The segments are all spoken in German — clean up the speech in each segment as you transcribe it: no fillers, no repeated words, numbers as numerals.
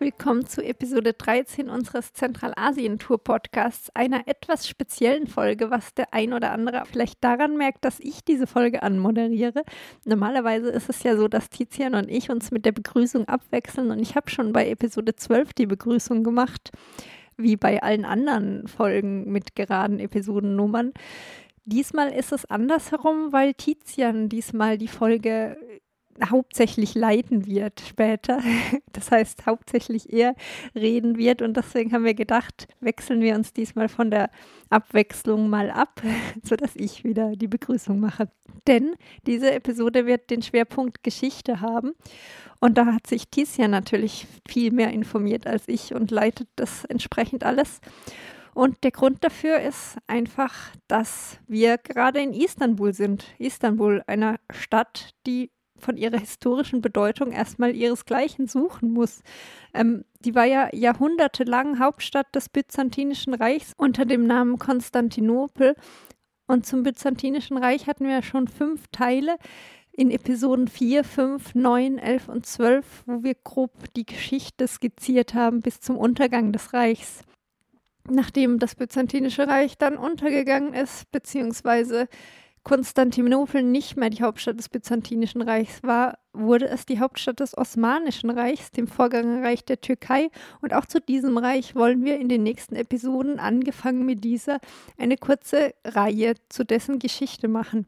willkommen zu Episode 13 unseres Zentralasien-Tour-Podcasts, einer etwas speziellen Folge, was der ein oder andere vielleicht daran merkt, dass ich diese Folge anmoderiere. Normalerweise ist es ja so, dass Tizian und ich uns mit der Begrüßung abwechseln und ich habe schon bei Episode 12 die Begrüßung gemacht, wie bei allen anderen Folgen mit geraden Episodennummern. Diesmal ist es andersherum, weil Tizian diesmal die Folge hauptsächlich leiten wird später. Das heißt, hauptsächlich er reden wird und deswegen haben wir gedacht, wechseln wir uns diesmal von der Abwechslung mal ab, sodass ich wieder die Begrüßung mache. Denn diese Episode wird den Schwerpunkt Geschichte haben und da hat sich Tizian natürlich viel mehr informiert als ich und leitet das entsprechend alles. Und der Grund dafür ist einfach, dass wir gerade in Istanbul sind. Istanbul, einer Stadt, die von ihrer historischen Bedeutung erstmal ihresgleichen suchen muss. Die war ja jahrhundertelang Hauptstadt des Byzantinischen Reichs unter dem Namen Konstantinopel. Und zum Byzantinischen Reich hatten wir ja schon 5 Teile in Episoden 4, 5, 9, 11 und 12, wo wir grob die Geschichte skizziert haben bis zum Untergang des Reichs. Nachdem das Byzantinische Reich dann untergegangen ist, beziehungsweise Konstantinopel nicht mehr die Hauptstadt des Byzantinischen Reichs war, wurde es die Hauptstadt des Osmanischen Reichs, dem Vorgängerreich der Türkei. Und auch zu diesem Reich wollen wir in den nächsten Episoden, angefangen mit dieser, eine kurze Reihe zu dessen Geschichte machen.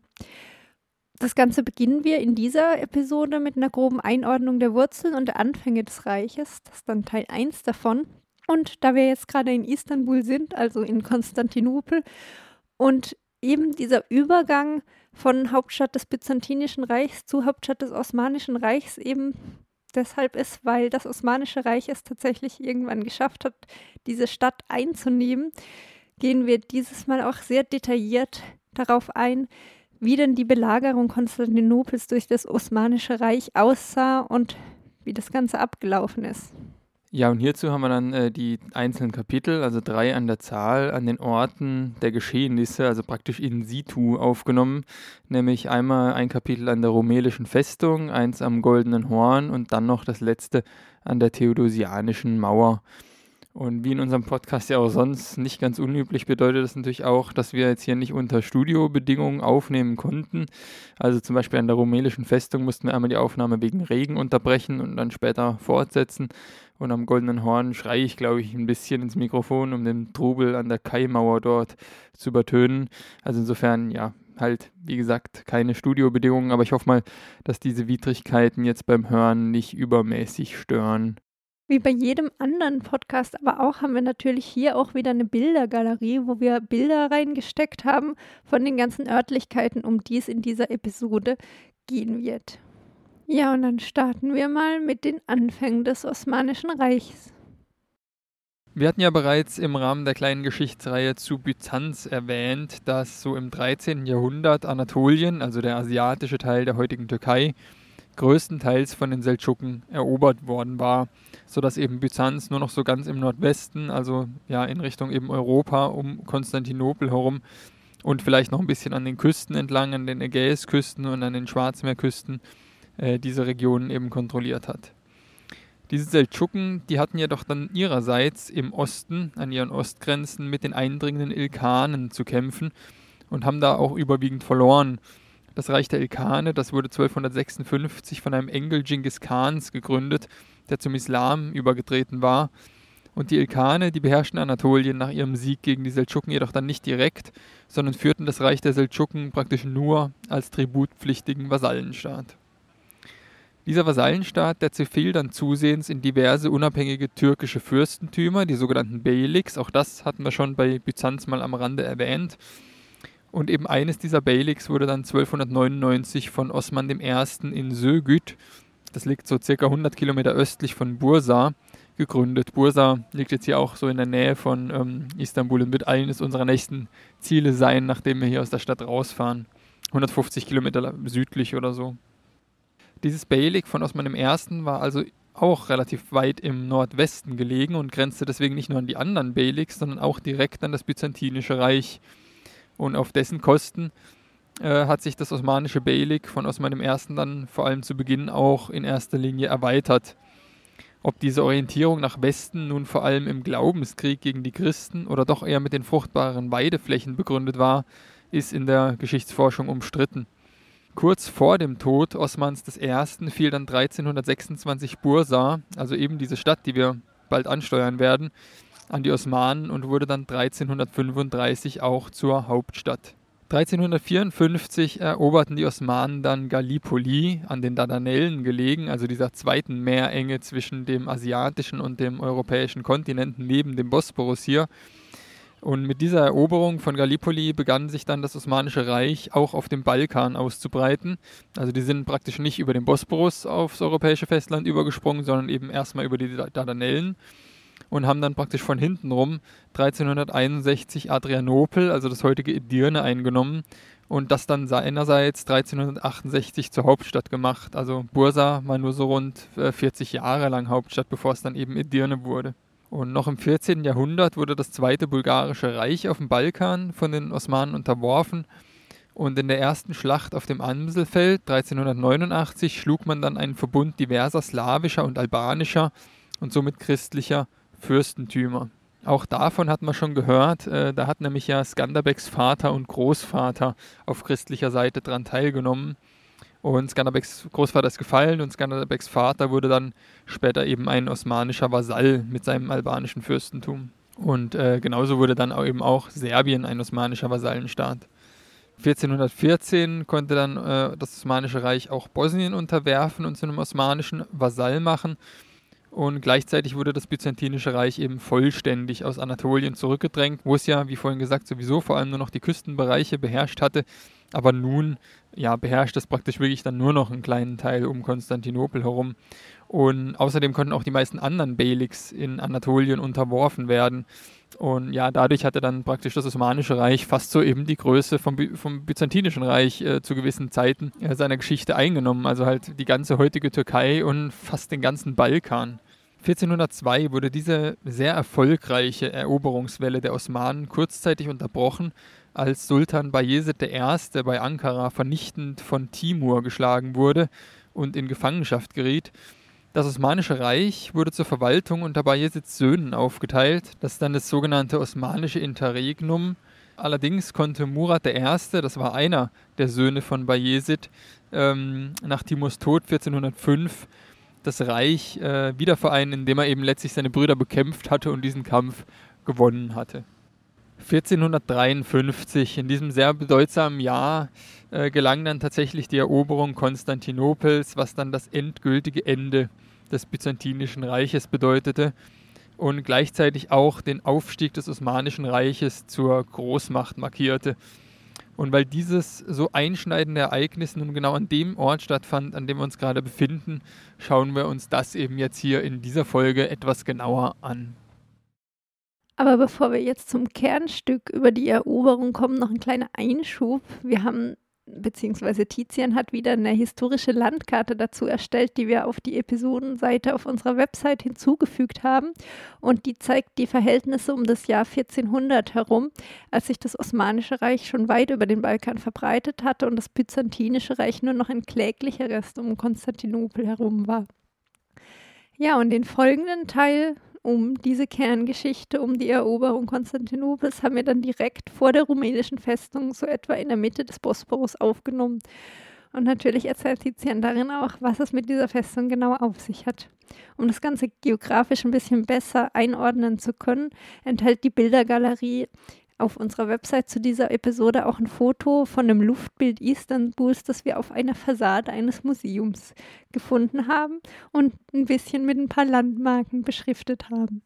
Das Ganze beginnen wir in dieser Episode mit einer groben Einordnung der Wurzeln und der Anfänge des Reiches. Das ist dann Teil 1 davon. Und da wir jetzt gerade in Istanbul sind, also in Konstantinopel, und eben dieser Übergang von Hauptstadt des Byzantinischen Reichs zu Hauptstadt des Osmanischen Reichs eben deshalb ist, weil das Osmanische Reich es tatsächlich irgendwann geschafft hat, diese Stadt einzunehmen, gehen wir dieses Mal auch sehr detailliert darauf ein, wie denn die Belagerung Konstantinopels durch das Osmanische Reich aussah und wie das Ganze abgelaufen ist. Ja, und hierzu haben wir dann die einzelnen Kapitel, also 3 an der Zahl, an den Orten der Geschehnisse, also praktisch in situ aufgenommen. Nämlich einmal ein Kapitel an der Rumelischen Festung, eins am Goldenen Horn und dann noch das letzte an der Theodosianischen Mauer. Und wie in unserem Podcast ja auch sonst nicht ganz unüblich, bedeutet das natürlich auch, dass wir jetzt hier nicht unter Studiobedingungen aufnehmen konnten. Also zum Beispiel an der Rumelischen Festung mussten wir einmal die Aufnahme wegen Regen unterbrechen und dann später fortsetzen. Und am Goldenen Horn schreie ich, glaube ich, ein bisschen ins Mikrofon, um den Trubel an der Kaimauer dort zu übertönen. Also insofern, ja, halt, wie gesagt, keine Studiobedingungen, aber ich hoffe mal, dass diese Widrigkeiten jetzt beim Hören nicht übermäßig stören. Wie bei jedem anderen Podcast aber auch, haben wir natürlich hier auch wieder eine Bildergalerie, wo wir Bilder reingesteckt haben von den ganzen Örtlichkeiten, um die es in dieser Episode gehen wird. Ja, und dann starten wir mal mit den Anfängen des Osmanischen Reichs. Wir hatten ja bereits im Rahmen der kleinen Geschichtsreihe zu Byzanz erwähnt, dass so im 13. Jahrhundert Anatolien, also der asiatische Teil der heutigen Türkei, größtenteils von den Seldschuken erobert worden war, sodass eben Byzanz nur noch so ganz im Nordwesten, also ja in Richtung eben Europa um Konstantinopel herum und vielleicht noch ein bisschen an den Küsten entlang, an den Ägäisküsten und an den Schwarzmeerküsten diese Regionen eben kontrolliert hat. Diese Seldschuken, die hatten jedoch dann ihrerseits im Osten, an ihren Ostgrenzen mit den eindringenden Ilkhanen zu kämpfen und haben da auch überwiegend verloren. Das Reich der Ilkhane, das wurde 1256 von einem Enkel Dschingis Khans gegründet, der zum Islam übergetreten war. Und die Ilkhane, die beherrschten Anatolien nach ihrem Sieg gegen die Seldschuken jedoch dann nicht direkt, sondern führten das Reich der Seldschuken praktisch nur als tributpflichtigen Vasallenstaat. Dieser Vasallenstaat, der zerfiel dann zusehends in diverse unabhängige türkische Fürstentümer, die sogenannten Beyliks, auch das hatten wir schon bei Byzanz mal am Rande erwähnt. Und eben eines dieser Beyliks wurde dann 1299 von Osman I. in Söğüt, das liegt so circa 100 Kilometer östlich von Bursa, gegründet. Bursa liegt jetzt hier auch so in der Nähe von Istanbul und wird eines unserer nächsten Ziele sein, nachdem wir hier aus der Stadt rausfahren. 150 Kilometer südlich oder so. Dieses Beylik von Osman I. war also auch relativ weit im Nordwesten gelegen und grenzte deswegen nicht nur an die anderen Beyliks, sondern auch direkt an das Byzantinische Reich. Und auf dessen Kosten hat sich das osmanische Beylik von Osman I. dann vor allem zu Beginn auch in erster Linie erweitert. Ob diese Orientierung nach Westen nun vor allem im Glaubenskrieg gegen die Christen oder doch eher mit den fruchtbaren Weideflächen begründet war, ist in der Geschichtsforschung umstritten. Kurz vor dem Tod Osmans I. fiel dann 1326 Bursa, also eben diese Stadt, die wir bald ansteuern werden, an die Osmanen und wurde dann 1335 auch zur Hauptstadt. 1354 eroberten die Osmanen dann Gallipoli, an den Dardanellen gelegen, also dieser zweiten Meerenge zwischen dem asiatischen und dem europäischen Kontinent neben dem Bosporus hier. Und mit dieser Eroberung von Gallipoli begann sich dann das Osmanische Reich auch auf dem Balkan auszubreiten. Also die sind praktisch nicht über den Bosporus aufs europäische Festland übergesprungen, sondern eben erstmal über die Dardanellen und haben dann praktisch von hinten rum 1361 Adrianopel, also das heutige Edirne, eingenommen und das dann seinerseits 1368 zur Hauptstadt gemacht. Also Bursa war nur so rund 40 Jahre lang Hauptstadt, bevor es dann eben Edirne wurde. Und noch im 14. Jahrhundert wurde das Zweite Bulgarische Reich auf dem Balkan von den Osmanen unterworfen. Und in der ersten Schlacht auf dem Amselfeld 1389 schlug man dann einen Verbund diverser slawischer und albanischer und somit christlicher Fürstentümer. Auch davon hat man schon gehört, da hat nämlich ja Skanderbeks Vater und Großvater auf christlicher Seite dran teilgenommen. Und Skanderbeks Großvater ist gefallen und Skanderbeks Vater wurde dann später eben ein osmanischer Vasall mit seinem albanischen Fürstentum. Und genauso wurde dann auch Serbien ein osmanischer Vasallenstaat. 1414 konnte dann das Osmanische Reich auch Bosnien unterwerfen und zu einem osmanischen Vasall machen. Und gleichzeitig wurde das Byzantinische Reich eben vollständig aus Anatolien zurückgedrängt, wo es ja, wie vorhin gesagt, sowieso vor allem nur noch die Küstenbereiche beherrscht hatte. Aber nun beherrscht es praktisch wirklich dann nur noch einen kleinen Teil um Konstantinopel herum. Und außerdem konnten auch die meisten anderen Beyliks in Anatolien unterworfen werden. Und ja, dadurch hatte dann praktisch das Osmanische Reich fast so eben die Größe vom Byzantinischen Reich zu gewissen Zeiten seiner Geschichte eingenommen. Also halt die ganze heutige Türkei und fast den ganzen Balkan. 1402 wurde diese sehr erfolgreiche Eroberungswelle der Osmanen kurzzeitig unterbrochen, als Sultan Bayezid I. bei Ankara vernichtend von Timur geschlagen wurde und in Gefangenschaft geriet. Das Osmanische Reich wurde zur Verwaltung unter Bayezids Söhnen aufgeteilt. Das ist dann das sogenannte Osmanische Interregnum. Allerdings konnte Murat I., das war einer der Söhne von Bayezid, nach Timurs Tod 1405 das Reich wiedervereinen, indem er eben letztlich seine Brüder bekämpft hatte und diesen Kampf gewonnen hatte. 1453, in diesem sehr bedeutsamen Jahr, gelang dann tatsächlich die Eroberung Konstantinopels, was dann das endgültige Ende des Byzantinischen Reiches bedeutete und gleichzeitig auch den Aufstieg des Osmanischen Reiches zur Großmacht markierte. Und weil dieses so einschneidende Ereignis nun genau an dem Ort stattfand, an dem wir uns gerade befinden, schauen wir uns das eben jetzt hier in dieser Folge etwas genauer an. Aber bevor wir jetzt zum Kernstück über die Eroberung kommen, noch ein kleiner Einschub. Beziehungsweise Tizian hat wieder eine historische Landkarte dazu erstellt, die wir auf die Episodenseite auf unserer Website hinzugefügt haben. Und die zeigt die Verhältnisse um das Jahr 1400 herum, als sich das Osmanische Reich schon weit über den Balkan verbreitet hatte und das Byzantinische Reich nur noch ein kläglicher Rest um Konstantinopel herum war. Ja, und den folgenden Teil um diese Kerngeschichte, um die Eroberung Konstantinopels, haben wir dann direkt vor der rumänischen Festung, so etwa in der Mitte des Bosporus, aufgenommen. Und natürlich erzählt Tizian darin auch, was es mit dieser Festung genau auf sich hat. Um das Ganze geografisch ein bisschen besser einordnen zu können, enthält die Bildergalerie auf unserer Website zu dieser Episode auch ein Foto von einem Luftbild Istanbuls, das wir auf einer Fassade eines Museums gefunden haben und ein bisschen mit ein paar Landmarken beschriftet haben.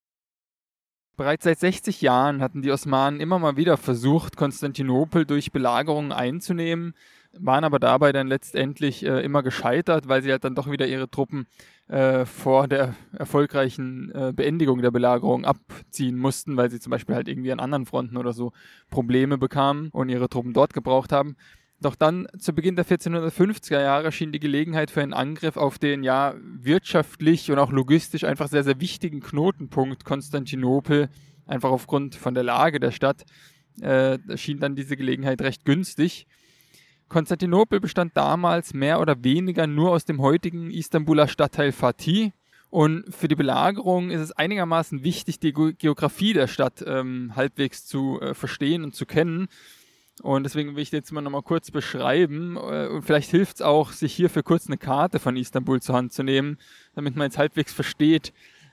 Bereits seit 60 Jahren hatten die Osmanen immer mal wieder versucht, Konstantinopel durch Belagerungen einzunehmen, waren aber dabei dann letztendlich immer gescheitert, weil sie halt dann doch wieder ihre Truppen vor der erfolgreichen Beendigung der Belagerung abziehen mussten, weil sie zum Beispiel halt irgendwie an anderen Fronten oder so Probleme bekamen und ihre Truppen dort gebraucht haben. Doch dann zu Beginn der 1450er Jahre schien die Gelegenheit für einen Angriff auf den wirtschaftlich und auch logistisch einfach sehr, sehr wichtigen Knotenpunkt Konstantinopel, einfach aufgrund von der Lage der Stadt, schien dann diese Gelegenheit recht günstig. Konstantinopel bestand damals mehr oder weniger nur aus dem heutigen Istanbuler Stadtteil Fatih Und für die Belagerung ist es einigermaßen wichtig, die Geografie der Stadt halbwegs zu verstehen und zu kennen. Und deswegen will ich jetzt mal nochmal kurz beschreiben. Und vielleicht hilft es auch, sich hier für kurz eine Karte von Istanbul zur Hand zu nehmen, damit man jetzt halbwegs versteht,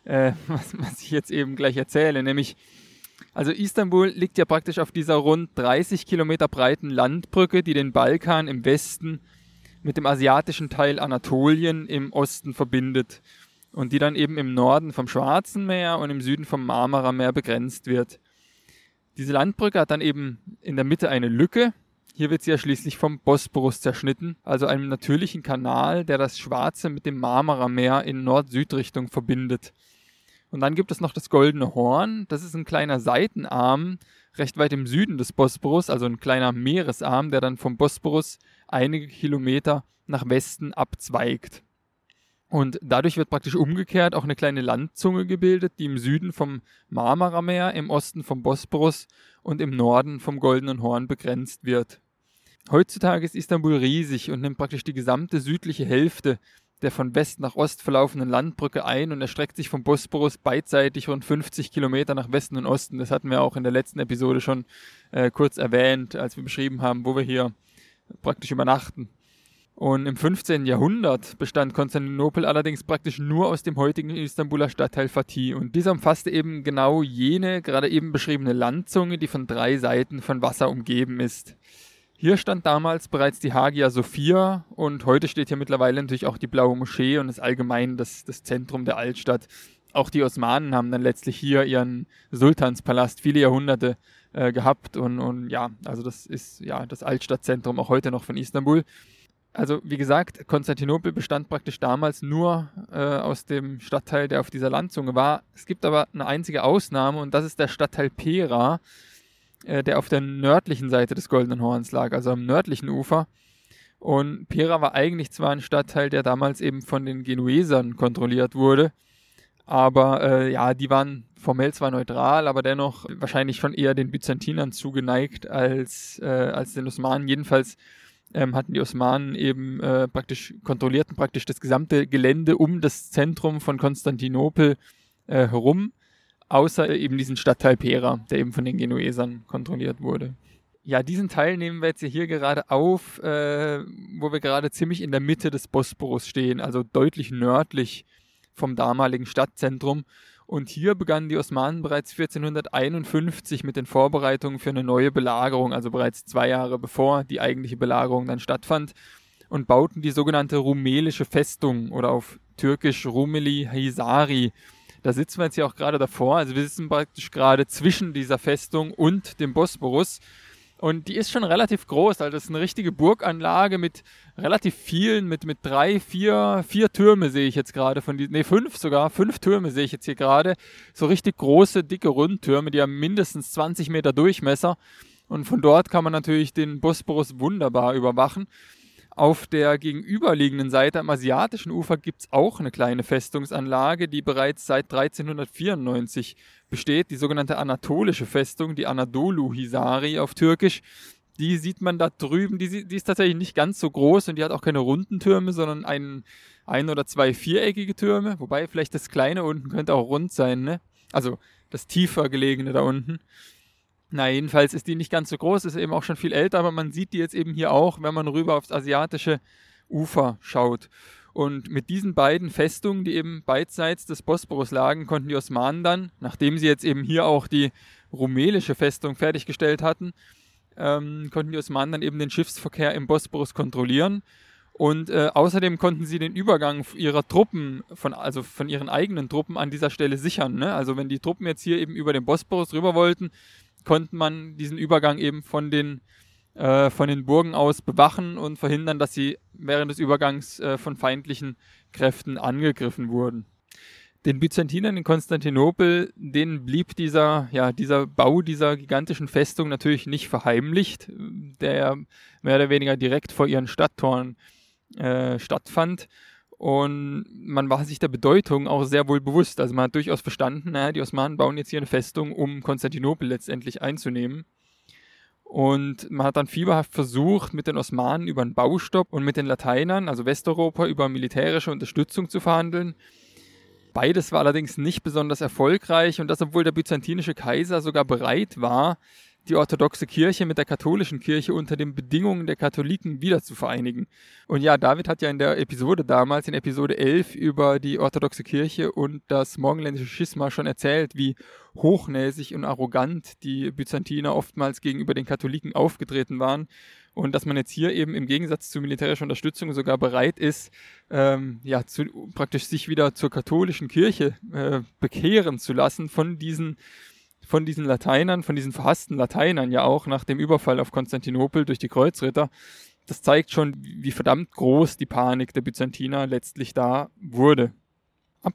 was ich jetzt eben gleich erzähle. Nämlich, also Istanbul liegt ja praktisch auf dieser rund 30 Kilometer breiten Landbrücke, die den Balkan im Westen mit dem asiatischen Teil Anatolien im Osten verbindet. Und die dann eben im Norden vom Schwarzen Meer und im Süden vom Marmarameer begrenzt wird. Diese Landbrücke hat dann eben in der Mitte eine Lücke. Hier wird sie ja schließlich vom Bosporus zerschnitten, also einem natürlichen Kanal, der das Schwarze mit dem Marmarameer in Nord-Süd-Richtung verbindet. Und dann gibt es noch das Goldene Horn. Das ist ein kleiner Seitenarm, recht weit im Süden des Bosporus, also ein kleiner Meeresarm, der dann vom Bosporus einige Kilometer nach Westen abzweigt. Und dadurch wird praktisch umgekehrt auch eine kleine Landzunge gebildet, die im Süden vom Marmarameer, im Osten vom Bosporus und im Norden vom Goldenen Horn begrenzt wird. Heutzutage ist Istanbul riesig und nimmt praktisch die gesamte südliche Hälfte der von West nach Ost verlaufenden Landbrücke ein und erstreckt sich vom Bosporus beidseitig rund 50 Kilometer nach Westen und Osten. Das hatten wir auch in der letzten Episode schon kurz erwähnt, als wir beschrieben haben, wo wir hier praktisch übernachten. Und im 15. Jahrhundert bestand Konstantinopel allerdings praktisch nur aus dem heutigen Istanbuler Stadtteil Fatih. Und dieser umfasste eben genau jene, gerade eben beschriebene Landzunge, die von 3 Seiten von Wasser umgeben ist. Hier stand damals bereits die Hagia Sophia und heute steht hier mittlerweile natürlich auch die Blaue Moschee und ist allgemein das Zentrum der Altstadt. Auch die Osmanen haben dann letztlich hier ihren Sultanspalast viele Jahrhunderte gehabt und ja, also das ist ja das Altstadtzentrum auch heute noch von Istanbul. Also wie gesagt, Konstantinopel bestand praktisch damals nur aus dem Stadtteil, der auf dieser Landzunge war. Es gibt aber eine einzige Ausnahme und das ist der Stadtteil Pera, der auf der nördlichen Seite des Goldenen Horns lag, also am nördlichen Ufer. Und Pera war eigentlich zwar ein Stadtteil, der damals eben von den Genuesern kontrolliert wurde, aber ja, die waren formell zwar neutral, aber dennoch wahrscheinlich schon eher den Byzantinern zugeneigt als den Osmanen. Jedenfalls hatten die Osmanen eben kontrollierten praktisch das gesamte Gelände um das Zentrum von Konstantinopel herum, außer eben diesen Stadtteil Pera, der eben von den Genuesern kontrolliert wurde. Ja, diesen Teil nehmen wir jetzt hier gerade auf, wo wir gerade ziemlich in der Mitte des Bosporus stehen, also deutlich nördlich vom damaligen Stadtzentrum. Und hier begannen die Osmanen bereits 1451 mit den Vorbereitungen für eine neue Belagerung, also bereits 2 Jahre bevor die eigentliche Belagerung dann stattfand, und bauten die sogenannte Rumelische Festung oder auf Türkisch Rumeli Hisari. Da sitzen wir jetzt hier auch gerade davor, also wir sitzen praktisch gerade zwischen dieser Festung und dem Bosporus. Und die ist schon relativ groß, also das ist eine richtige Burganlage mit relativ vielen, mit 3, 4 Türme sehe ich jetzt gerade, 5 Türme sehe ich jetzt hier gerade. So richtig große, dicke Rundtürme, die haben mindestens 20 Meter Durchmesser. Und von dort kann man natürlich den Bosporus wunderbar überwachen. Auf der gegenüberliegenden Seite am asiatischen Ufer gibt es auch eine kleine Festungsanlage, die bereits seit 1394 besteht, die sogenannte Anatolische Festung, die Anadolu Hisari auf Türkisch. Die sieht man da drüben, die ist tatsächlich nicht ganz so groß und die hat auch keine runden Türme, sondern ein oder 2 viereckige Türme, wobei vielleicht das kleine unten könnte auch rund sein, ne? Also das tiefer gelegene da unten. Na, jedenfalls ist die nicht ganz so groß, ist eben auch schon viel älter, aber man sieht die jetzt eben hier auch, wenn man rüber aufs asiatische Ufer schaut. Und mit diesen beiden Festungen, die eben beidseits des Bosporus lagen, konnten die Osmanen dann, nachdem sie jetzt eben hier auch die rumelische Festung fertiggestellt hatten, konnten die Osmanen dann eben den Schiffsverkehr im Bosporus kontrollieren. Und außerdem konnten sie den Übergang ihrer Truppen, von ihren eigenen Truppen an dieser Stelle sichern, ne? Also wenn die Truppen jetzt hier eben über den Bosporus rüber wollten, konnte man diesen Übergang eben von den Burgen aus bewachen und verhindern, dass sie während des Übergangs von feindlichen Kräften angegriffen wurden. Den Byzantinern in Konstantinopel, denen blieb dieser Bau dieser gigantischen Festung natürlich nicht verheimlicht, der mehr oder weniger direkt vor ihren Stadttoren stattfand. Und man war sich der Bedeutung auch sehr wohl bewusst. Also man hat durchaus verstanden, die Osmanen bauen jetzt hier eine Festung, um Konstantinopel letztendlich einzunehmen. Und man hat dann fieberhaft versucht, mit den Osmanen über einen Baustopp und mit den Lateinern, also Westeuropa, über militärische Unterstützung zu verhandeln. Beides war allerdings nicht besonders erfolgreich und das, obwohl der byzantinische Kaiser sogar bereit war, die orthodoxe Kirche mit der katholischen Kirche unter den Bedingungen der Katholiken wieder zu vereinigen. Und ja, David hat ja in der Episode damals, in Episode 11, über die orthodoxe Kirche und das morgenländische Schisma schon erzählt, wie hochnäsig und arrogant die Byzantiner oftmals gegenüber den Katholiken aufgetreten waren. Und dass man jetzt hier eben im Gegensatz zu militärischer Unterstützung sogar bereit ist, praktisch sich wieder zur katholischen Kirche bekehren zu lassen von diesen Lateinern, von diesen verhassten Lateinern ja auch nach dem Überfall auf Konstantinopel durch die Kreuzritter. Das zeigt schon, wie verdammt groß die Panik der Byzantiner letztlich da wurde. Ab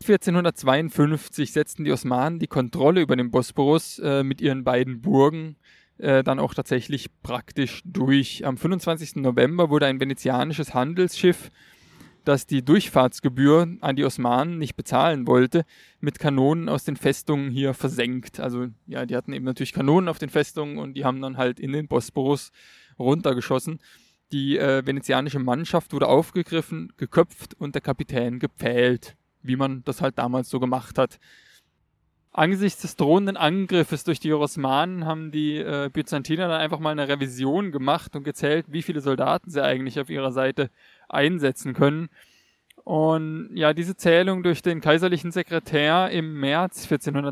1452 setzten die Osmanen die Kontrolle über den Bosporus mit ihren beiden Burgen dann auch tatsächlich praktisch durch. Am 25. November wurde ein venezianisches Handelsschiff, das die Durchfahrtsgebühr an die Osmanen nicht bezahlen wollte, mit Kanonen aus den Festungen hier versenkt. Also ja, die hatten eben natürlich Kanonen auf den Festungen und die haben dann halt in den Bosporus runtergeschossen. Die venezianische Mannschaft wurde aufgegriffen, geköpft und der Kapitän gepfählt, wie man das halt damals so gemacht hat. Angesichts des drohenden Angriffes durch die Osmanen haben die Byzantiner dann einfach mal eine Revision gemacht und gezählt, wie viele Soldaten sie eigentlich auf ihrer Seite einsetzen können. Und ja, diese Zählung durch den kaiserlichen Sekretär im März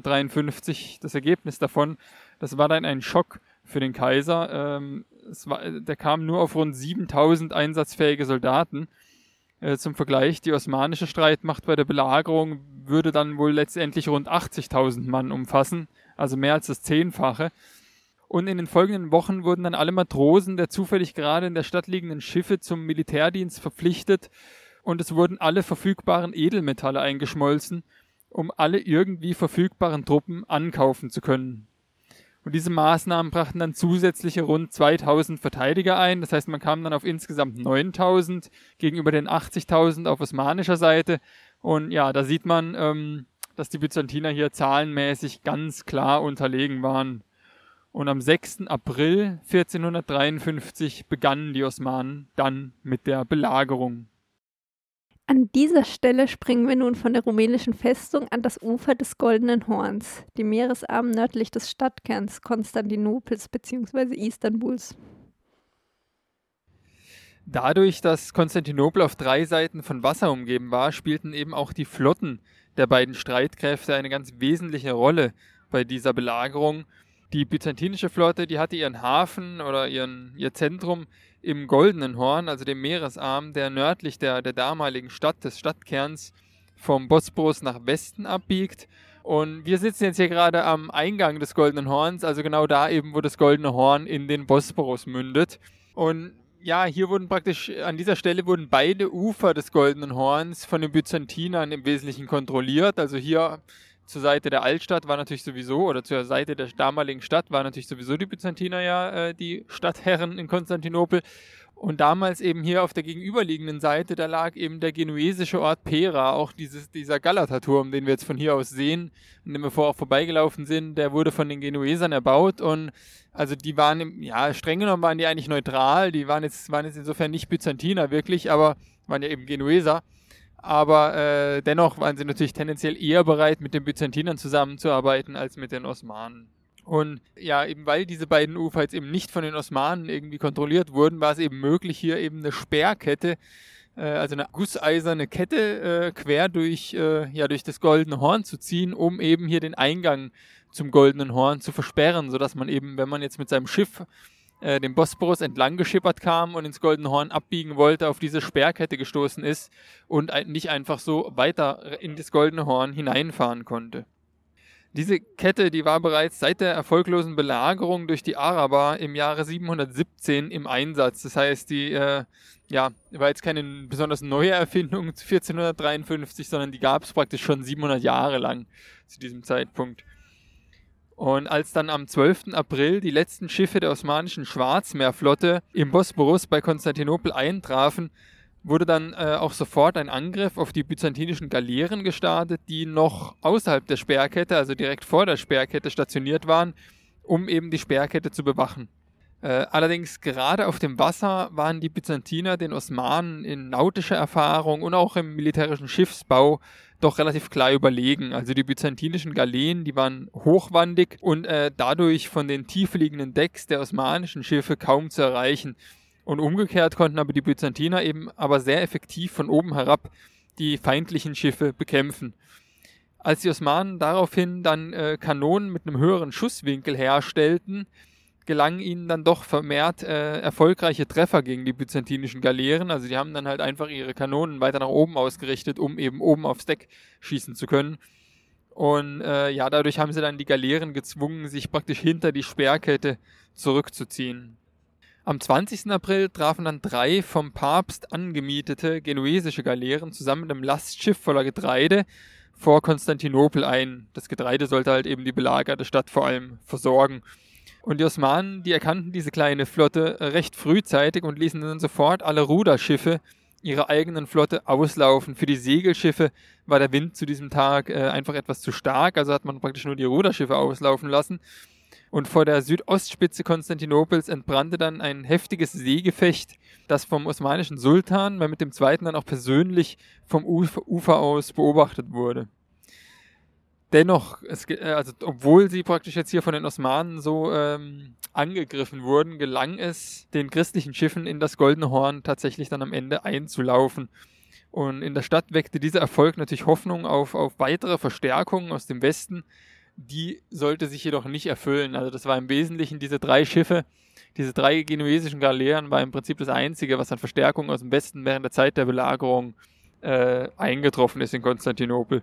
1453, das Ergebnis davon, das war dann ein Schock für den Kaiser. Der kam nur auf rund 7.000 einsatzfähige Soldaten. Zum Vergleich, die osmanische Streitmacht bei der Belagerung würde dann wohl letztendlich rund 80.000 Mann umfassen, also mehr als das 10-fache. Und in den folgenden Wochen wurden dann alle Matrosen der zufällig gerade in der Stadt liegenden Schiffe zum Militärdienst verpflichtet und es wurden alle verfügbaren Edelmetalle eingeschmolzen, um alle irgendwie verfügbaren Truppen ankaufen zu können. Und diese Maßnahmen brachten dann zusätzliche rund 2.000 Verteidiger ein. Das heißt, man kam dann auf insgesamt 9.000 gegenüber den 80.000 auf osmanischer Seite. Und ja, da sieht man, dass die Byzantiner hier zahlenmäßig ganz klar unterlegen waren. Und am 6. April 1453 begannen die Osmanen dann mit der Belagerung. An dieser Stelle springen wir nun von der rumänischen Festung an das Ufer des Goldenen Horns, dem Meeresarm nördlich des Stadtkerns Konstantinopels bzw. Istanbuls. Dadurch, dass Konstantinopel auf 3 Seiten von Wasser umgeben war, spielten eben auch die Flotten der beiden Streitkräfte eine ganz wesentliche Rolle bei dieser Belagerung. Die byzantinische Flotte, die hatte ihren Hafen oder ihr Zentrum im Goldenen Horn, also dem Meeresarm, der nördlich der damaligen Stadt, des Stadtkerns, vom Bosporus nach Westen abbiegt. Und wir sitzen jetzt hier gerade am Eingang des Goldenen Horns, also genau da eben, wo das Goldene Horn in den Bosporus mündet. Und ja, hier wurden praktisch, an dieser Stelle wurden beide Ufer des Goldenen Horns von den Byzantinern im Wesentlichen kontrolliert. Also hier zur Seite der Altstadt war natürlich sowieso, oder zur Seite der damaligen Stadt waren natürlich sowieso die Byzantiner ja die Stadtherren in Konstantinopel. Und damals eben hier auf der gegenüberliegenden Seite, da lag eben der genuesische Ort Pera, auch dieser Galata-Turm, den wir jetzt von hier aus sehen, an dem wir vorher auch vorbeigelaufen sind, der wurde von den Genuesern erbaut und also die waren, streng genommen waren die eigentlich neutral, die waren jetzt insofern nicht Byzantiner wirklich, aber waren ja eben Genueser. Aber dennoch waren sie natürlich tendenziell eher bereit, mit den Byzantinern zusammenzuarbeiten, als mit den Osmanen. Und ja, eben weil diese beiden Ufer jetzt eben nicht von den Osmanen irgendwie kontrolliert wurden, war es eben möglich, hier eben eine Sperrkette, also eine gusseiserne Kette quer durch das Goldene Horn zu ziehen, um eben hier den Eingang zum Goldenen Horn zu versperren, sodass man eben, wenn man jetzt mit seinem Schiff den Bosporus entlang geschippert kam und ins Goldene Horn abbiegen wollte, auf diese Sperrkette gestoßen ist und nicht einfach so weiter in das Goldene Horn hineinfahren konnte. Diese Kette, die war bereits seit der erfolglosen Belagerung durch die Araber im Jahre 717 im Einsatz. Das heißt, die war jetzt keine besonders neue Erfindung 1453, sondern die gab es praktisch schon 700 Jahre lang zu diesem Zeitpunkt. Und als dann am 12. April die letzten Schiffe der osmanischen Schwarzmeerflotte im Bosporus bei Konstantinopel eintrafen, wurde dann auch sofort ein Angriff auf die byzantinischen Galeeren gestartet, die noch außerhalb der Sperrkette, also direkt vor der Sperrkette stationiert waren, um eben die Sperrkette zu bewachen. Allerdings gerade auf dem Wasser waren die Byzantiner den Osmanen in nautischer Erfahrung und auch im militärischen Schiffsbau doch relativ klar überlegen. Also die byzantinischen Galeeren, die waren hochwandig und dadurch von den tiefliegenden Decks der osmanischen Schiffe kaum zu erreichen. Und umgekehrt konnten aber die Byzantiner eben aber sehr effektiv von oben herab die feindlichen Schiffe bekämpfen. Als die Osmanen daraufhin dann Kanonen mit einem höheren Schusswinkel herstellten, gelangen ihnen dann doch vermehrt erfolgreiche Treffer gegen die byzantinischen Galeeren. Also die haben dann halt einfach ihre Kanonen weiter nach oben ausgerichtet, um eben oben aufs Deck schießen zu können. Und dadurch haben sie dann die Galeeren gezwungen, sich praktisch hinter die Speerkette zurückzuziehen. Am 20. April trafen dann 3 vom Papst angemietete genuesische Galeeren zusammen mit einem Lastschiff voller Getreide vor Konstantinopel ein. Das Getreide sollte halt eben die belagerte Stadt vor allem versorgen. Und die Osmanen, die erkannten diese kleine Flotte recht frühzeitig und ließen dann sofort alle Ruderschiffe ihrer eigenen Flotte auslaufen. Für die Segelschiffe war der Wind zu diesem Tag einfach etwas zu stark, also hat man praktisch nur die Ruderschiffe auslaufen lassen. Und vor der Südostspitze Konstantinopels entbrannte dann ein heftiges Seegefecht, das vom osmanischen Sultan, weil mit dem Zweiten dann auch persönlich vom Ufer aus beobachtet wurde. Dennoch, obwohl sie praktisch jetzt hier von den Osmanen so angegriffen wurden, gelang es den christlichen Schiffen in das Goldene Horn tatsächlich dann am Ende einzulaufen. Und in der Stadt weckte dieser Erfolg natürlich Hoffnung auf weitere Verstärkungen aus dem Westen. Die sollte sich jedoch nicht erfüllen. Also das war im Wesentlichen diese 3 Schiffe, diese 3 genuesischen Galeeren war im Prinzip das Einzige, was an Verstärkungen aus dem Westen während der Zeit der Belagerung eingetroffen ist in Konstantinopel.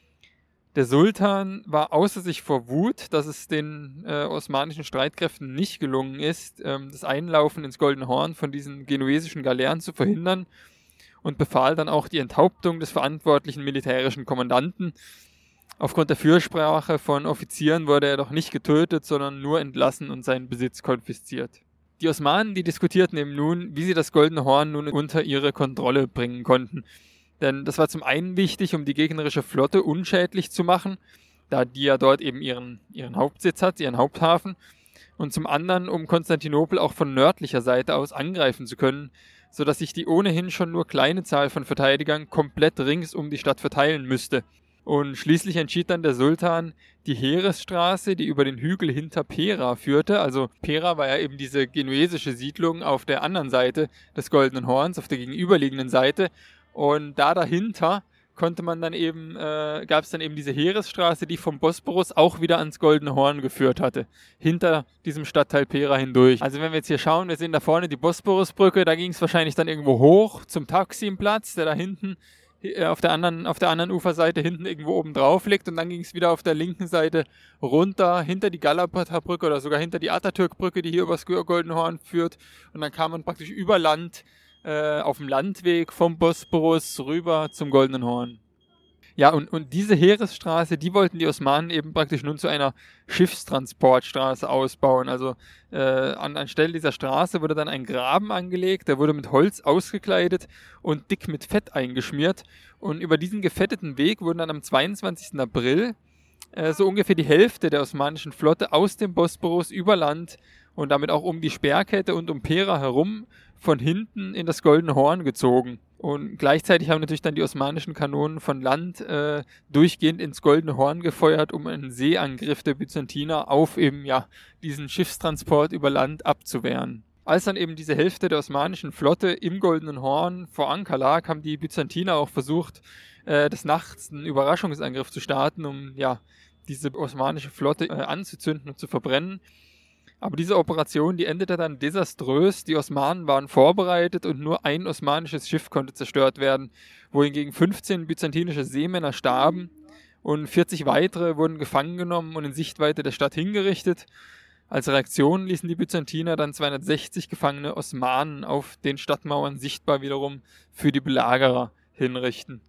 Der Sultan war außer sich vor Wut, dass es den osmanischen Streitkräften nicht gelungen ist, das Einlaufen ins Goldene Horn von diesen genuesischen Galeeren zu verhindern und befahl dann auch die Enthauptung des verantwortlichen militärischen Kommandanten. Aufgrund der Fürsprache von Offizieren wurde er doch nicht getötet, sondern nur entlassen und seinen Besitz konfisziert. Die Osmanen, die diskutierten eben nun, wie sie das Goldene Horn nun unter ihre Kontrolle bringen konnten. Denn das war zum einen wichtig, um die gegnerische Flotte unschädlich zu machen, da die ja dort eben ihren Hauptsitz hat, ihren Haupthafen. Und zum anderen, um Konstantinopel auch von nördlicher Seite aus angreifen zu können, sodass sich die ohnehin schon nur kleine Zahl von Verteidigern komplett rings um die Stadt verteilen müsste. Und schließlich entschied dann der Sultan, die Heeresstraße, die über den Hügel hinter Pera führte, also Pera war ja eben diese genuesische Siedlung auf der anderen Seite des Goldenen Horns, auf der gegenüberliegenden Seite, und da dahinter konnte man dann eben, gab es dann eben diese Heeresstraße, die vom Bosporus auch wieder ans Goldene Horn geführt hatte, hinter diesem Stadtteil Pera hindurch. Also wenn wir jetzt hier schauen, wir sehen da vorne die Bosporusbrücke, da ging es wahrscheinlich dann irgendwo hoch zum Taksimplatz, der da hinten auf der anderen Uferseite hinten irgendwo oben drauf liegt, und dann ging es wieder auf der linken Seite runter hinter die Galata-Brücke oder sogar hinter die Atatürk-Brücke, die hier übers Goldene Horn führt, und dann kam man praktisch über Land auf dem Landweg vom Bosporus rüber zum Goldenen Horn. Ja, und diese Heeresstraße, die wollten die Osmanen eben praktisch nun zu einer Schiffstransportstraße ausbauen. Also anstelle dieser Straße wurde dann ein Graben angelegt, der wurde mit Holz ausgekleidet und dick mit Fett eingeschmiert. Und über diesen gefetteten Weg wurden dann am 22. April so ungefähr die Hälfte der osmanischen Flotte aus dem Bosporus über Land und damit auch um die Speerkette und um Pera herum von hinten in das Goldene Horn gezogen. Und gleichzeitig haben natürlich dann die osmanischen Kanonen von Land durchgehend ins Goldene Horn gefeuert, um einen Seeangriff der Byzantiner auf eben diesen Schiffstransport über Land abzuwehren. Als dann eben diese Hälfte der osmanischen Flotte im Goldenen Horn vor Anker lag, haben die Byzantiner auch versucht, des Nachts einen Überraschungsangriff zu starten, um diese osmanische Flotte anzuzünden und zu verbrennen. Aber diese Operation, die endete dann desaströs. Die Osmanen waren vorbereitet und nur ein osmanisches Schiff konnte zerstört werden, wohingegen 15 byzantinische Seemänner starben und 40 weitere wurden gefangen genommen und in Sichtweite der Stadt hingerichtet. Als Reaktion ließen die Byzantiner dann 260 gefangene Osmanen auf den Stadtmauern sichtbar wiederum für die Belagerer hinrichten.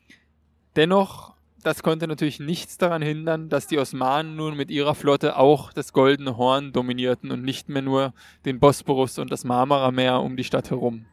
Dennoch, das konnte natürlich nichts daran hindern, dass die Osmanen nun mit ihrer Flotte auch das Goldene Horn dominierten und nicht mehr nur den Bosporus und das Marmarameer um die Stadt herum.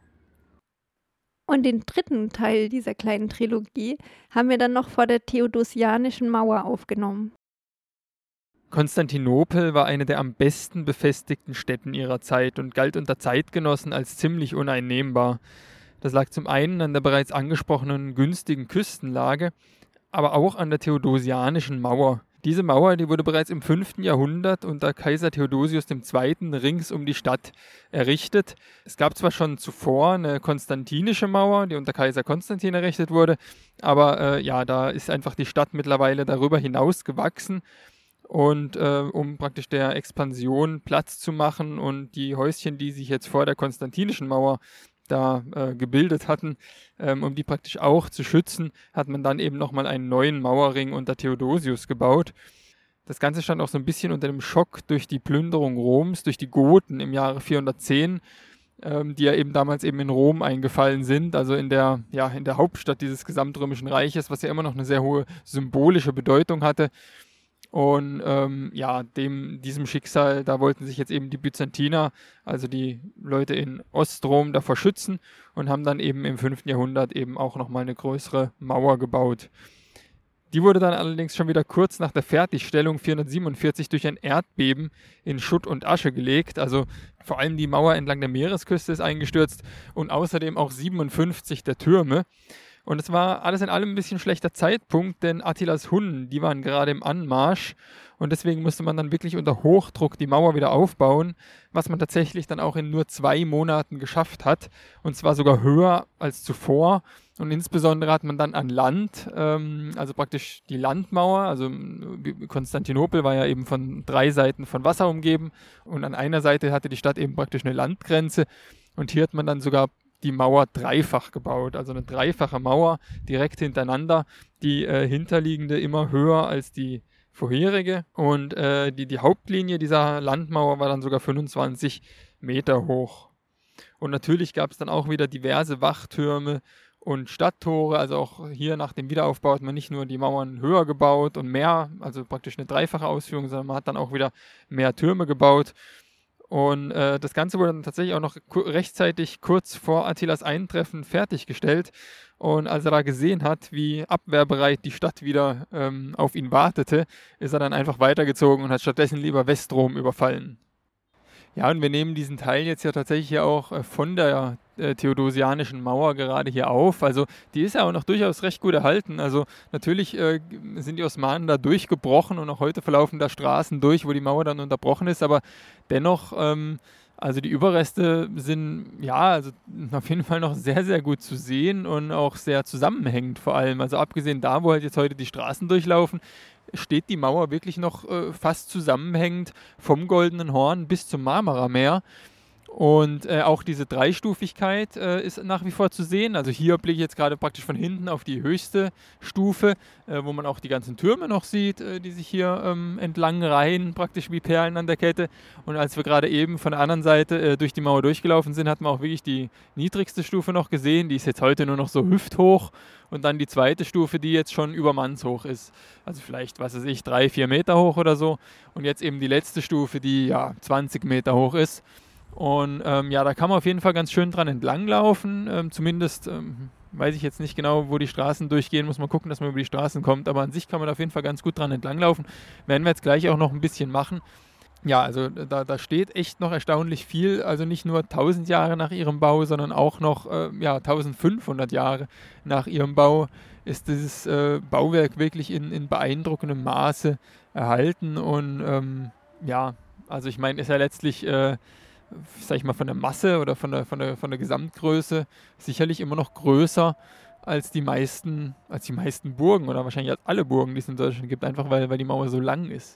Und den dritten Teil dieser kleinen Trilogie haben wir dann noch vor der Theodosianischen Mauer aufgenommen. Konstantinopel war eine der am besten befestigten Städten ihrer Zeit und galt unter Zeitgenossen als ziemlich uneinnehmbar. Das lag zum einen an der bereits angesprochenen günstigen Küstenlage, aber auch an der Theodosianischen Mauer. Diese Mauer, die wurde bereits im 5. Jahrhundert unter Kaiser Theodosius II. Rings um die Stadt errichtet. Es gab zwar schon zuvor eine konstantinische Mauer, die unter Kaiser Konstantin errichtet wurde, aber da ist einfach die Stadt mittlerweile darüber hinaus gewachsen. Und um praktisch der Expansion Platz zu machen und die Häuschen, die sich jetzt vor der konstantinischen Mauer da gebildet hatten, um die praktisch auch zu schützen, hat man dann eben nochmal einen neuen Mauerring unter Theodosius gebaut. Das Ganze stand auch so ein bisschen unter dem Schock durch die Plünderung Roms, durch die Goten im Jahre 410, die ja eben damals eben in Rom eingefallen sind, also in der Hauptstadt dieses gesamtrömischen Reiches, was ja immer noch eine sehr hohe symbolische Bedeutung hatte. Und diesem Schicksal, da wollten sich jetzt eben die Byzantiner, also die Leute in Ostrom, davor schützen und haben dann eben im 5. Jahrhundert eben auch nochmal eine größere Mauer gebaut. Die wurde dann allerdings schon wieder kurz nach der Fertigstellung 447 durch ein Erdbeben in Schutt und Asche gelegt. Also vor allem die Mauer entlang der Meeresküste ist eingestürzt und außerdem auch 57 der Türme. Und es war alles in allem ein bisschen schlechter Zeitpunkt, denn Attilas Hunnen, die waren gerade im Anmarsch und deswegen musste man dann wirklich unter Hochdruck die Mauer wieder aufbauen, was man tatsächlich dann auch in nur 2 Monaten geschafft hat und zwar sogar höher als zuvor. Und insbesondere hat man dann an Land, also praktisch die Landmauer, also Konstantinopel war ja eben von 3 Seiten von Wasser umgeben und an einer Seite hatte die Stadt eben praktisch eine Landgrenze und hier hat man dann sogar die Mauer dreifach gebaut, also eine dreifache Mauer direkt hintereinander, die hinterliegende immer höher als die vorherige und die Hauptlinie dieser Landmauer war dann sogar 25 Meter hoch. Und natürlich gab es dann auch wieder diverse Wachtürme und Stadttore, also auch hier nach dem Wiederaufbau hat man nicht nur die Mauern höher gebaut und mehr, also praktisch eine dreifache Ausführung, sondern man hat dann auch wieder mehr Türme gebaut. Und das Ganze wurde dann tatsächlich auch noch rechtzeitig kurz vor Attilas Eintreffen fertiggestellt. Und als er da gesehen hat, wie abwehrbereit die Stadt wieder auf ihn wartete, ist er dann einfach weitergezogen und hat stattdessen lieber Westrom überfallen. Ja, und wir nehmen diesen Teil jetzt ja tatsächlich auch von der Theodosianischen Mauer gerade hier auf. Also die ist ja auch noch durchaus recht gut erhalten. Also natürlich sind die Osmanen da durchgebrochen und auch heute verlaufen da Straßen durch, wo die Mauer dann unterbrochen ist. Aber dennoch, also die Überreste sind also auf jeden Fall noch sehr, sehr gut zu sehen und auch sehr zusammenhängend vor allem. Also abgesehen da, wo halt jetzt heute die Straßen durchlaufen, steht die Mauer wirklich noch fast zusammenhängend vom Goldenen Horn bis zum Marmarameer. Und auch diese Dreistufigkeit ist nach wie vor zu sehen. Also hier blicke ich jetzt gerade praktisch von hinten auf die höchste Stufe, wo man auch die ganzen Türme noch sieht, die sich hier entlang reihen, praktisch wie Perlen an der Kette. Und als wir gerade eben von der anderen Seite durch die Mauer durchgelaufen sind, hat man auch wirklich die niedrigste Stufe noch gesehen. Die ist jetzt heute nur noch so hüfthoch. Und dann die zweite Stufe, die jetzt schon über mannshoch ist. Also vielleicht, 3-4 Meter hoch oder so. Und jetzt eben die letzte Stufe, die 20 Meter hoch ist. Und da kann man auf jeden Fall ganz schön dran entlanglaufen. Zumindest weiß ich jetzt nicht genau, wo die Straßen durchgehen. Muss man gucken, dass man über die Straßen kommt. Aber an sich kann man auf jeden Fall ganz gut dran entlanglaufen. Werden wir jetzt gleich auch noch ein bisschen machen. Ja, also da steht echt noch erstaunlich viel. Also nicht nur 1000 Jahre nach ihrem Bau, sondern auch noch 1500 Jahre nach ihrem Bau ist dieses Bauwerk wirklich in beeindruckendem Maße erhalten. Und also ich meine, ist ja letztlich von der Masse oder von der Gesamtgröße sicherlich immer noch größer als die meisten Burgen oder wahrscheinlich als alle Burgen, die es in Deutschland gibt, einfach weil die Mauer so lang ist.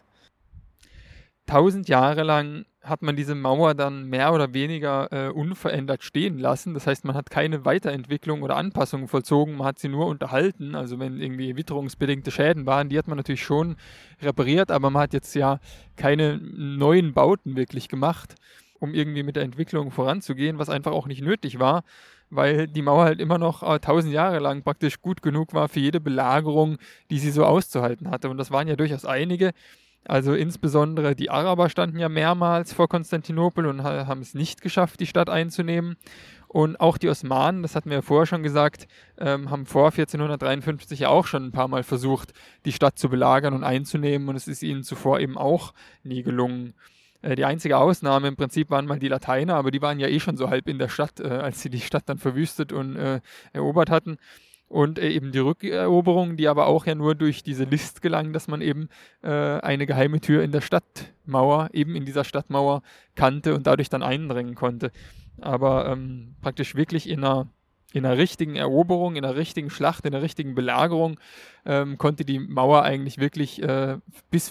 1000 Jahre lang hat man diese Mauer dann mehr oder weniger unverändert stehen lassen. Das heißt, man hat keine Weiterentwicklung oder Anpassungen vollzogen, man hat sie nur unterhalten. Also wenn irgendwie witterungsbedingte Schäden waren, die hat man natürlich schon repariert, aber man hat jetzt ja keine neuen Bauten wirklich gemacht, um irgendwie mit der Entwicklung voranzugehen, was einfach auch nicht nötig war, weil die Mauer halt immer noch 1000 Jahre lang praktisch gut genug war für jede Belagerung, die sie so auszuhalten hatte. Und das waren ja durchaus einige. Also insbesondere die Araber standen ja mehrmals vor Konstantinopel und haben es nicht geschafft, die Stadt einzunehmen. Und auch die Osmanen, das hatten wir ja vorher schon gesagt, haben vor 1453 ja auch schon ein paar Mal versucht, die Stadt zu belagern und einzunehmen. Und es ist ihnen zuvor eben auch nie gelungen. Die einzige Ausnahme im Prinzip waren mal die Lateiner, aber die waren ja eh schon so halb in der Stadt, als sie die Stadt dann verwüstet und erobert hatten. Und eben die Rückeroberung, die aber auch ja nur durch diese List gelang, dass man eben eine geheime Tür in der Stadtmauer, eben in dieser Stadtmauer kannte und dadurch dann eindringen konnte. Aber praktisch wirklich in einer richtigen Eroberung, in einer richtigen Schlacht, in einer richtigen Belagerung konnte die Mauer eigentlich wirklich bis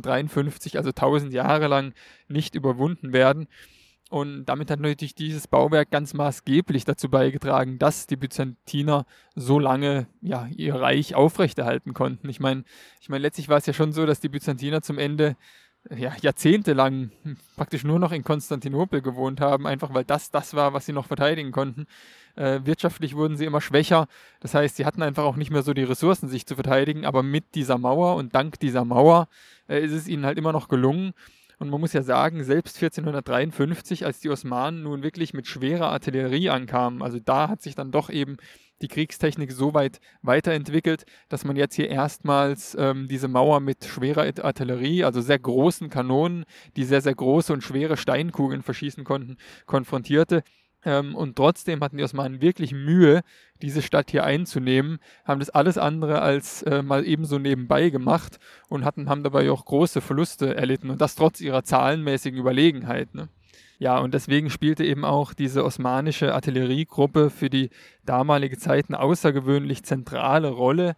1453, also 1000 Jahre lang, nicht überwunden werden. Und damit hat natürlich dieses Bauwerk ganz maßgeblich dazu beigetragen, dass die Byzantiner so lange ihr Reich aufrechterhalten konnten. Ich meine, letztlich war es ja schon so, dass die Byzantiner zum Ende jahrzehntelang praktisch nur noch in Konstantinopel gewohnt haben, einfach weil das war, was sie noch verteidigen konnten. Wirtschaftlich wurden sie immer schwächer, das heißt, sie hatten einfach auch nicht mehr so die Ressourcen, sich zu verteidigen, aber mit dieser Mauer und dank dieser Mauer ist es ihnen halt immer noch gelungen. Und man muss ja sagen, selbst 1453, als die Osmanen nun wirklich mit schwerer Artillerie ankamen, also da hat sich dann doch eben die Kriegstechnik so weit weiterentwickelt, dass man jetzt hier erstmals diese Mauer mit schwerer Artillerie, also sehr großen Kanonen, die sehr, sehr große und schwere Steinkugeln verschießen konnten, konfrontierte. Und trotzdem hatten die Osmanen wirklich Mühe, diese Stadt hier einzunehmen, haben das alles andere als mal ebenso nebenbei gemacht und haben dabei auch große Verluste erlitten und das trotz ihrer zahlenmäßigen Überlegenheit. Ne? Ja, und deswegen spielte eben auch diese osmanische Artilleriegruppe für die damalige Zeit eine außergewöhnlich zentrale Rolle.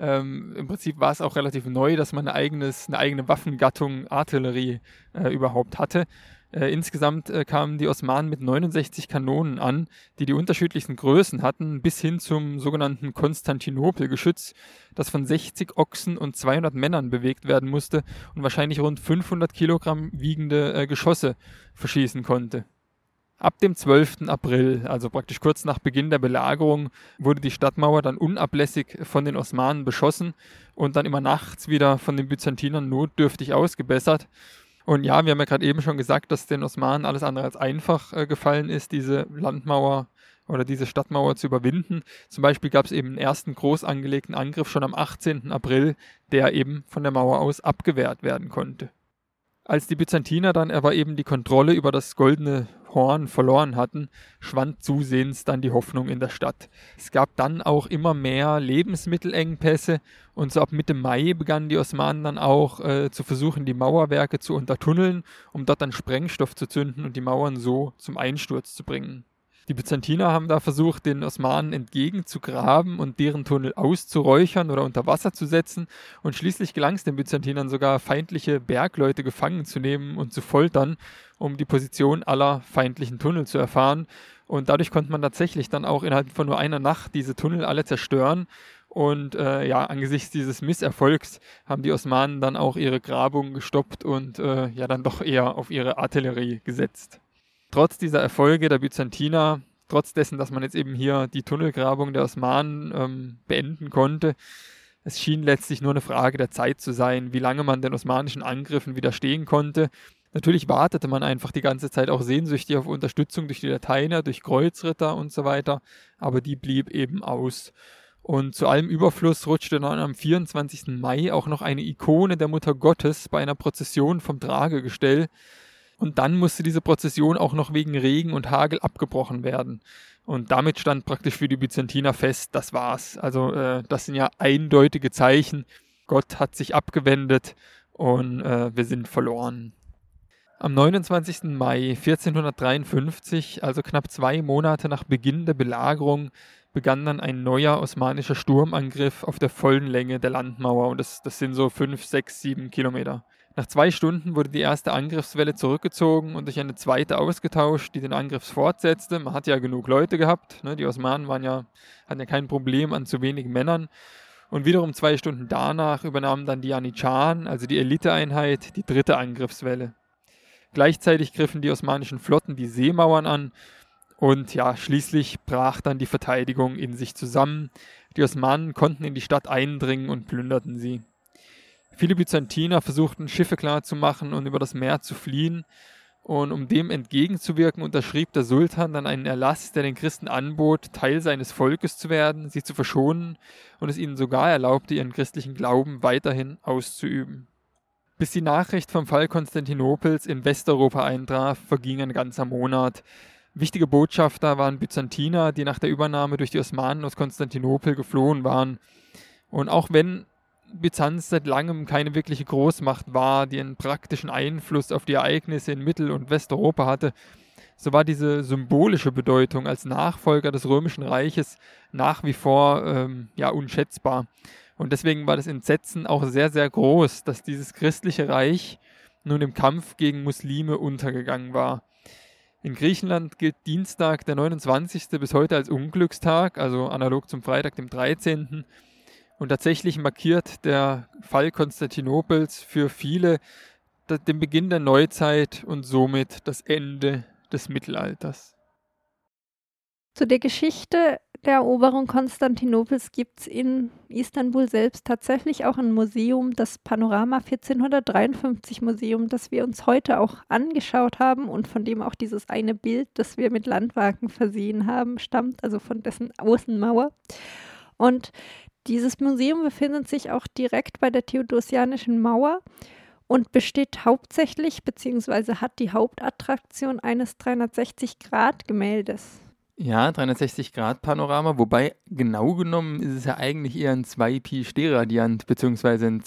Im Prinzip war es auch relativ neu, dass man eine eigene Waffengattung Artillerie überhaupt hatte. Insgesamt kamen die Osmanen mit 69 Kanonen an, die unterschiedlichsten Größen hatten, bis hin zum sogenannten Konstantinopel-Geschütz, das von 60 Ochsen und 200 Männern bewegt werden musste und wahrscheinlich rund 500 Kilogramm wiegende Geschosse verschießen konnte. Ab dem 12. April, also praktisch kurz nach Beginn der Belagerung, wurde die Stadtmauer dann unablässig von den Osmanen beschossen und dann immer nachts wieder von den Byzantinern notdürftig ausgebessert. Und ja, wir haben ja gerade eben schon gesagt, dass den Osmanen alles andere als einfach gefallen ist, diese Landmauer oder diese Stadtmauer zu überwinden. Zum Beispiel gab es eben einen ersten groß angelegten Angriff schon am 18. April, der eben von der Mauer aus abgewehrt werden konnte. Als die Byzantiner dann aber eben die Kontrolle über das Goldene Horn verloren hatten, schwand zusehends dann die Hoffnung in der Stadt. Es gab dann auch immer mehr Lebensmittelengpässe und so ab Mitte Mai begannen die Osmanen dann auch zu versuchen, die Mauerwerke zu untertunneln, um dort dann Sprengstoff zu zünden und die Mauern so zum Einsturz zu bringen. Die Byzantiner haben da versucht, den Osmanen entgegenzugraben und deren Tunnel auszuräuchern oder unter Wasser zu setzen. Und schließlich gelang es den Byzantinern sogar, feindliche Bergleute gefangen zu nehmen und zu foltern, um die Position aller feindlichen Tunnel zu erfahren. Und dadurch konnte man tatsächlich dann auch innerhalb von nur einer Nacht diese Tunnel alle zerstören. Und angesichts dieses Misserfolgs haben die Osmanen dann auch ihre Grabungen gestoppt und dann doch eher auf ihre Artillerie gesetzt. Trotz dieser Erfolge der Byzantiner, trotz dessen, dass man jetzt eben hier die Tunnelgrabung der Osmanen beenden konnte, es schien letztlich nur eine Frage der Zeit zu sein, wie lange man den osmanischen Angriffen widerstehen konnte. Natürlich wartete man einfach die ganze Zeit auch sehnsüchtig auf Unterstützung durch die Lateiner, durch Kreuzritter und so weiter, aber die blieb eben aus. Und zu allem Überfluss rutschte dann am 24. Mai auch noch eine Ikone der Mutter Gottes bei einer Prozession vom Tragegestell. Und dann musste diese Prozession auch noch wegen Regen und Hagel abgebrochen werden. Und damit stand praktisch für die Byzantiner fest, das war's. Also das sind ja eindeutige Zeichen. Gott hat sich abgewendet und wir sind verloren. Am 29. Mai 1453, also knapp 2 Monate nach Beginn der Belagerung, begann dann ein neuer osmanischer Sturmangriff auf der vollen Länge der Landmauer. Und das sind so 5, 6, 7 Kilometer. Nach 2 Stunden wurde die erste Angriffswelle zurückgezogen und durch eine zweite ausgetauscht, die den Angriff fortsetzte. Man hat ja genug Leute gehabt, ne? Die Osmanen hatten ja kein Problem an zu wenigen Männern. Und wiederum 2 Stunden danach übernahmen dann die Janitscharen, also die Eliteeinheit, die dritte Angriffswelle. Gleichzeitig griffen die osmanischen Flotten die Seemauern an und schließlich brach dann die Verteidigung in sich zusammen. Die Osmanen konnten in die Stadt eindringen und plünderten sie. Viele Byzantiner versuchten, Schiffe klarzumachen und über das Meer zu fliehen. Und um dem entgegenzuwirken, unterschrieb der Sultan dann einen Erlass, der den Christen anbot, Teil seines Volkes zu werden, sie zu verschonen und es ihnen sogar erlaubte, ihren christlichen Glauben weiterhin auszuüben. Bis die Nachricht vom Fall Konstantinopels in Westeuropa eintraf, verging ein ganzer Monat. Wichtige Botschafter waren Byzantiner, die nach der Übernahme durch die Osmanen aus Konstantinopel geflohen waren. Und auch wenn Byzanz seit langem keine wirkliche Großmacht war, die einen praktischen Einfluss auf die Ereignisse in Mittel- und Westeuropa hatte, so war diese symbolische Bedeutung als Nachfolger des Römischen Reiches nach wie vor unschätzbar. Und deswegen war das Entsetzen auch sehr, sehr groß, dass dieses christliche Reich nun im Kampf gegen Muslime untergegangen war. In Griechenland gilt Dienstag, der 29. bis heute als Unglückstag, also analog zum Freitag, dem 13. Und tatsächlich markiert der Fall Konstantinopels für viele den Beginn der Neuzeit und somit das Ende des Mittelalters. Zu der Geschichte der Eroberung Konstantinopels gibt es in Istanbul selbst tatsächlich auch ein Museum, das Panorama 1453 Museum, das wir uns heute auch angeschaut haben und von dem auch dieses eine Bild, das wir mit Landwagen versehen haben, stammt, also von dessen Außenmauer. Und dieses Museum befindet sich auch direkt bei der Theodosianischen Mauer und besteht hauptsächlich bzw. hat die Hauptattraktion eines 360-Grad-Gemäldes. Ja, 360-Grad-Panorama, wobei genau genommen ist es ja eigentlich eher ein 2π-Stereadiant bzw. ein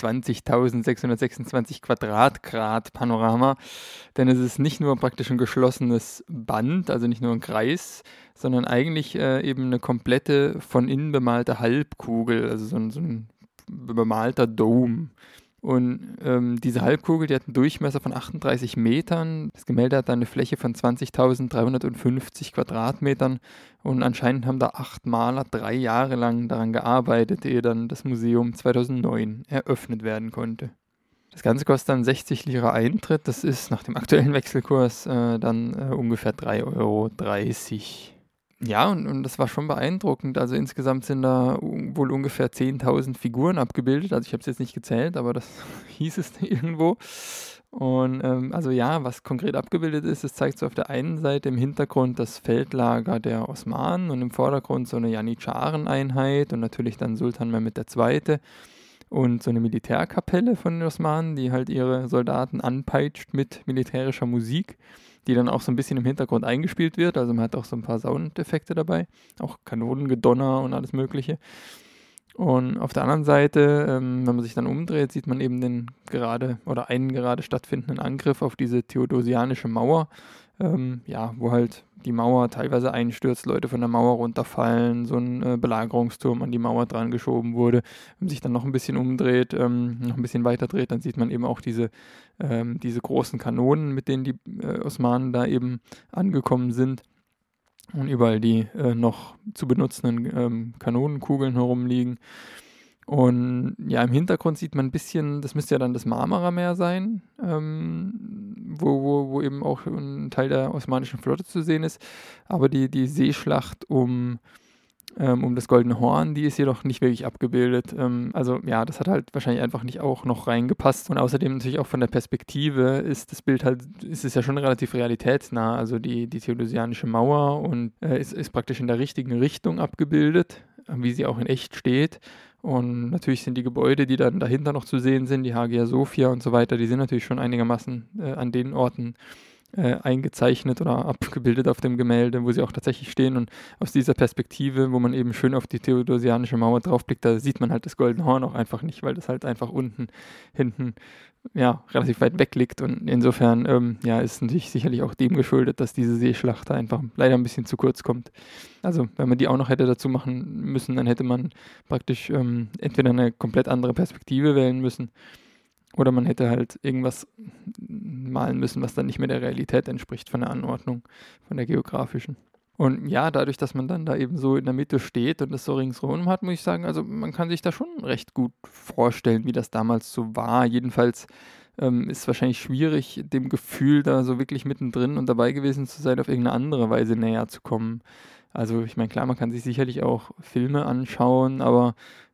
20.626 Quadratgrad-Panorama, denn es ist nicht nur praktisch ein geschlossenes Band, also nicht nur ein Kreis, sondern eigentlich eben eine komplette von innen bemalte Halbkugel, also so ein bemalter Dome. Und diese Halbkugel, die hat einen Durchmesser von 38 Metern. Das Gemälde hat eine Fläche von 20.350 Quadratmetern. Und anscheinend haben da 8 Maler 3 Jahre lang daran gearbeitet, ehe dann das Museum 2009 eröffnet werden konnte. Das Ganze kostet dann 60 Lira Eintritt. Das ist nach dem aktuellen Wechselkurs dann ungefähr 3,30 €. Ja, und das war schon beeindruckend. Also insgesamt sind da wohl ungefähr 10.000 Figuren abgebildet. Also ich habe es jetzt nicht gezählt, aber das hieß es irgendwo. Und was konkret abgebildet ist, das zeigt so auf der einen Seite im Hintergrund das Feldlager der Osmanen und im Vordergrund so eine Janitscharen-Einheit und natürlich dann Sultan Mehmed II. Und so eine Militärkapelle von den Osmanen, die halt ihre Soldaten anpeitscht mit militärischer Musik, die dann auch so ein bisschen im Hintergrund eingespielt wird. Also man hat auch so ein paar Soundeffekte dabei, auch Kanonengedonner und alles Mögliche. Und auf der anderen Seite, wenn man sich dann umdreht, sieht man eben einen gerade stattfindenden Angriff auf diese Theodosianische Mauer, wo halt die Mauer teilweise einstürzt, Leute von der Mauer runterfallen, so ein Belagerungsturm an die Mauer dran geschoben wurde. Wenn man sich dann noch ein bisschen umdreht, noch ein bisschen weiter dreht, dann sieht man eben auch diese großen Kanonen, mit denen die Osmanen da eben angekommen sind. Und überall die noch zu benutzenden Kanonenkugeln herumliegen. Und ja, im Hintergrund sieht man ein bisschen, das müsste ja dann das Marmara-Meer sein, wo eben auch ein Teil der osmanischen Flotte zu sehen ist. Aber die Seeschlacht um das Goldene Horn, die ist jedoch nicht wirklich abgebildet. Das hat halt wahrscheinlich einfach nicht auch noch reingepasst. Und außerdem natürlich auch von der Perspektive ist das Bild ist es ja schon relativ realitätsnah. Also die Theodosianische Mauer und ist praktisch in der richtigen Richtung abgebildet, wie sie auch in echt steht. Und natürlich sind die Gebäude, die dann dahinter noch zu sehen sind, die Hagia Sophia und so weiter, die sind natürlich schon einigermaßen an den Orten eingezeichnet oder abgebildet auf dem Gemälde, wo sie auch tatsächlich stehen. Und aus dieser Perspektive, wo man eben schön auf die Theodosianische Mauer draufblickt, da sieht man halt das Goldene Horn auch einfach nicht, weil das halt einfach hinten relativ weit weg liegt. Und insofern ist natürlich sicherlich auch dem geschuldet, dass diese Seeschlacht da einfach leider ein bisschen zu kurz kommt. Also wenn man die auch noch hätte dazu machen müssen, dann hätte man praktisch entweder eine komplett andere Perspektive wählen müssen, oder man hätte halt irgendwas malen müssen, was dann nicht mehr der Realität entspricht von der Anordnung, von der geografischen. Und ja, dadurch, dass man dann da eben so in der Mitte steht und das so ringsherum hat, muss ich sagen, also man kann sich da schon recht gut vorstellen, wie das damals so war. Jedenfalls ist es wahrscheinlich schwierig, dem Gefühl da so wirklich mittendrin und dabei gewesen zu sein, auf irgendeine andere Weise näher zu kommen. Also ich meine, klar, man kann sich sicherlich auch Filme anschauen, aber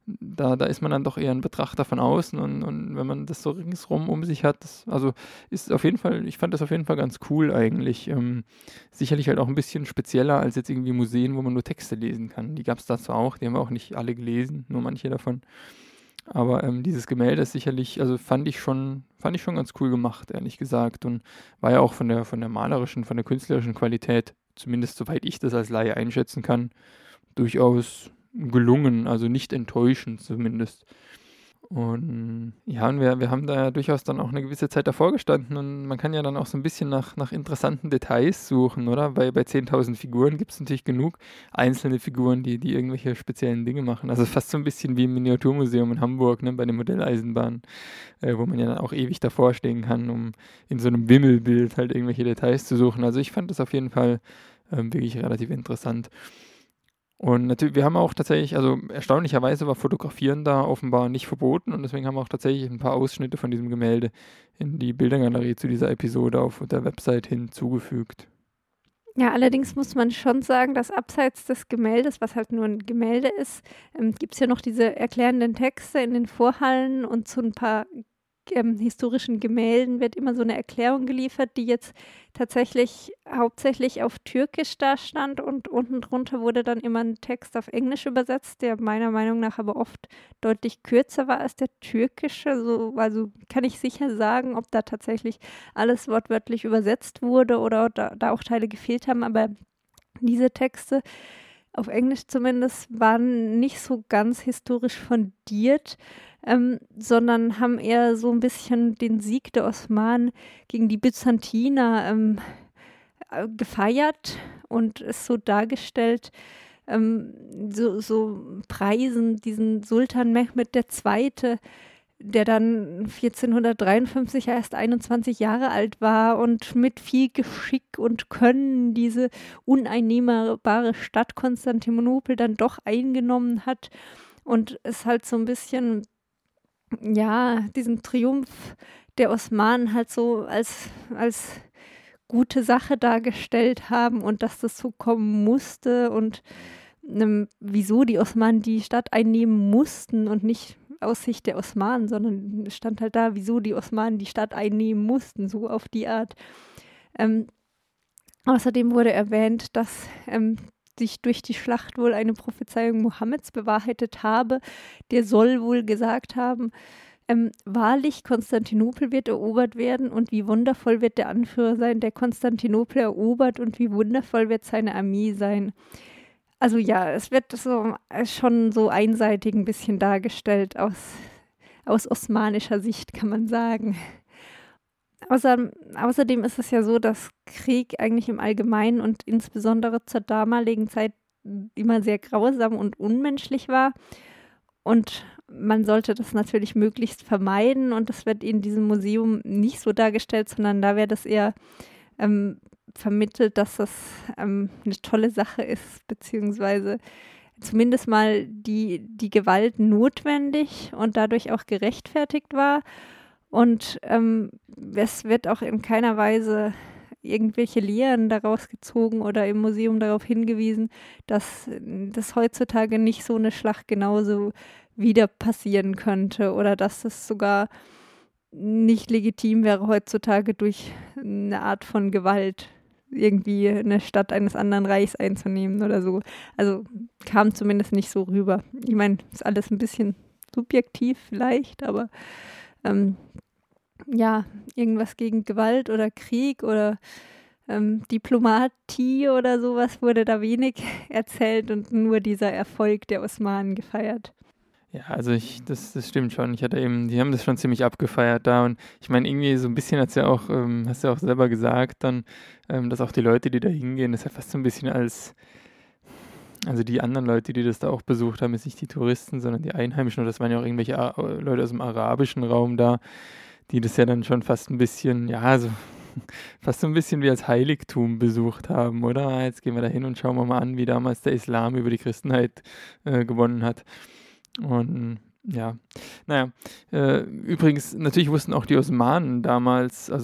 da ist man dann doch eher ein Betrachter von außen und wenn man das so ringsrum um sich hat, also ist auf jeden Fall, ich fand das auf jeden Fall ganz cool eigentlich. Sicherlich halt auch ein bisschen spezieller als jetzt irgendwie Museen, wo man nur Texte lesen kann. Die gab es dazu auch, die haben wir auch nicht alle gelesen, nur manche davon. Aber dieses Gemälde ist sicherlich, also fand ich schon ganz cool gemacht, ehrlich gesagt. Und war ja auch von der malerischen, von der künstlerischen Qualität, zumindest soweit ich das als Laie einschätzen kann, durchaus gelungen, also nicht enttäuschend zumindest. Und ja, und wir haben da ja durchaus dann auch eine gewisse Zeit davor gestanden und man kann ja dann auch so ein bisschen nach interessanten Details suchen, oder? Bei 10.000 Figuren gibt es natürlich genug einzelne Figuren, die irgendwelche speziellen Dinge machen. Also fast so ein bisschen wie im Miniaturmuseum in Hamburg, ne, bei den Modelleisenbahnen, wo man ja dann auch ewig davor stehen kann, um in so einem Wimmelbild halt irgendwelche Details zu suchen. Also ich fand das auf jeden Fall wirklich relativ interessant. Und natürlich, wir haben auch tatsächlich, also erstaunlicherweise war Fotografieren da offenbar nicht verboten und deswegen haben wir auch tatsächlich ein paar Ausschnitte von diesem Gemälde in die Bildergalerie zu dieser Episode auf der Website hinzugefügt. Ja, allerdings muss man schon sagen, dass abseits des Gemäldes, was halt nur ein Gemälde ist, gibt es ja noch diese erklärenden Texte in den Vorhallen und zu ein paar historischen Gemälden wird immer so eine Erklärung geliefert, die jetzt tatsächlich hauptsächlich auf Türkisch da stand und unten drunter wurde dann immer ein Text auf Englisch übersetzt, der meiner Meinung nach aber oft deutlich kürzer war als der türkische. So, also kann ich sicher sagen, ob da tatsächlich alles wortwörtlich übersetzt wurde oder da auch Teile gefehlt haben, aber diese Texte auf Englisch zumindest waren nicht so ganz historisch fundiert, sondern haben eher so ein bisschen den Sieg der Osmanen gegen die Byzantiner gefeiert und es so dargestellt, so preisen diesen Sultan Mehmed II., der dann 1453 erst 21 Jahre alt war und mit viel Geschick und Können diese uneinnehmbare Stadt Konstantinopel dann doch eingenommen hat und es halt so ein bisschen, ja, diesen Triumph der Osmanen halt so als gute Sache dargestellt haben und dass das so kommen musste und wieso die Osmanen die Stadt einnehmen mussten und nicht aus Sicht der Osmanen, sondern es stand halt da, wieso die Osmanen die Stadt einnehmen mussten, so auf die Art. Außerdem wurde erwähnt, dass sich durch die Schlacht wohl eine Prophezeiung Mohammeds bewahrheitet habe. Der soll wohl gesagt haben, wahrlich, Konstantinopel wird erobert werden und wie wundervoll wird der Anführer sein, der Konstantinopel erobert und wie wundervoll wird seine Armee sein. Also ja, es wird so schon so einseitig ein bisschen dargestellt aus osmanischer Sicht, kann man sagen. Außerdem ist es ja so, dass Krieg eigentlich im Allgemeinen und insbesondere zur damaligen Zeit immer sehr grausam und unmenschlich war. Und man sollte das natürlich möglichst vermeiden und das wird in diesem Museum nicht so dargestellt, sondern da wird es eher vermittelt, dass das eine tolle Sache ist, beziehungsweise zumindest mal die Gewalt notwendig und dadurch auch gerechtfertigt war. Und es wird auch in keiner Weise irgendwelche Lehren daraus gezogen oder im Museum darauf hingewiesen, dass das heutzutage nicht so eine Schlacht genauso wieder passieren könnte oder dass es sogar nicht legitim wäre, heutzutage durch eine Art von Gewalt irgendwie eine Stadt eines anderen Reichs einzunehmen oder so. Also kam zumindest nicht so rüber. Ich meine, ist alles ein bisschen subjektiv vielleicht, aber ja, irgendwas gegen Gewalt oder Krieg oder Diplomatie oder sowas wurde da wenig erzählt und nur dieser Erfolg der Osmanen gefeiert. Ja, also das stimmt schon. Die haben das schon ziemlich abgefeiert da und ich meine, irgendwie so ein bisschen hast du ja auch selber gesagt dann, dass auch die Leute, die da hingehen, das ist ja fast so ein bisschen also die anderen Leute, die das da auch besucht haben, ist nicht die Touristen, sondern die Einheimischen und das waren ja auch irgendwelche Leute aus dem arabischen Raum da, die das ja dann schon fast ein bisschen, ja, so fast so ein bisschen wie als Heiligtum besucht haben, oder? Jetzt gehen wir da hin und schauen wir mal an, wie damals der Islam über die Christenheit gewonnen hat. Und ja, naja, übrigens, natürlich wussten auch die Osmanen damals, also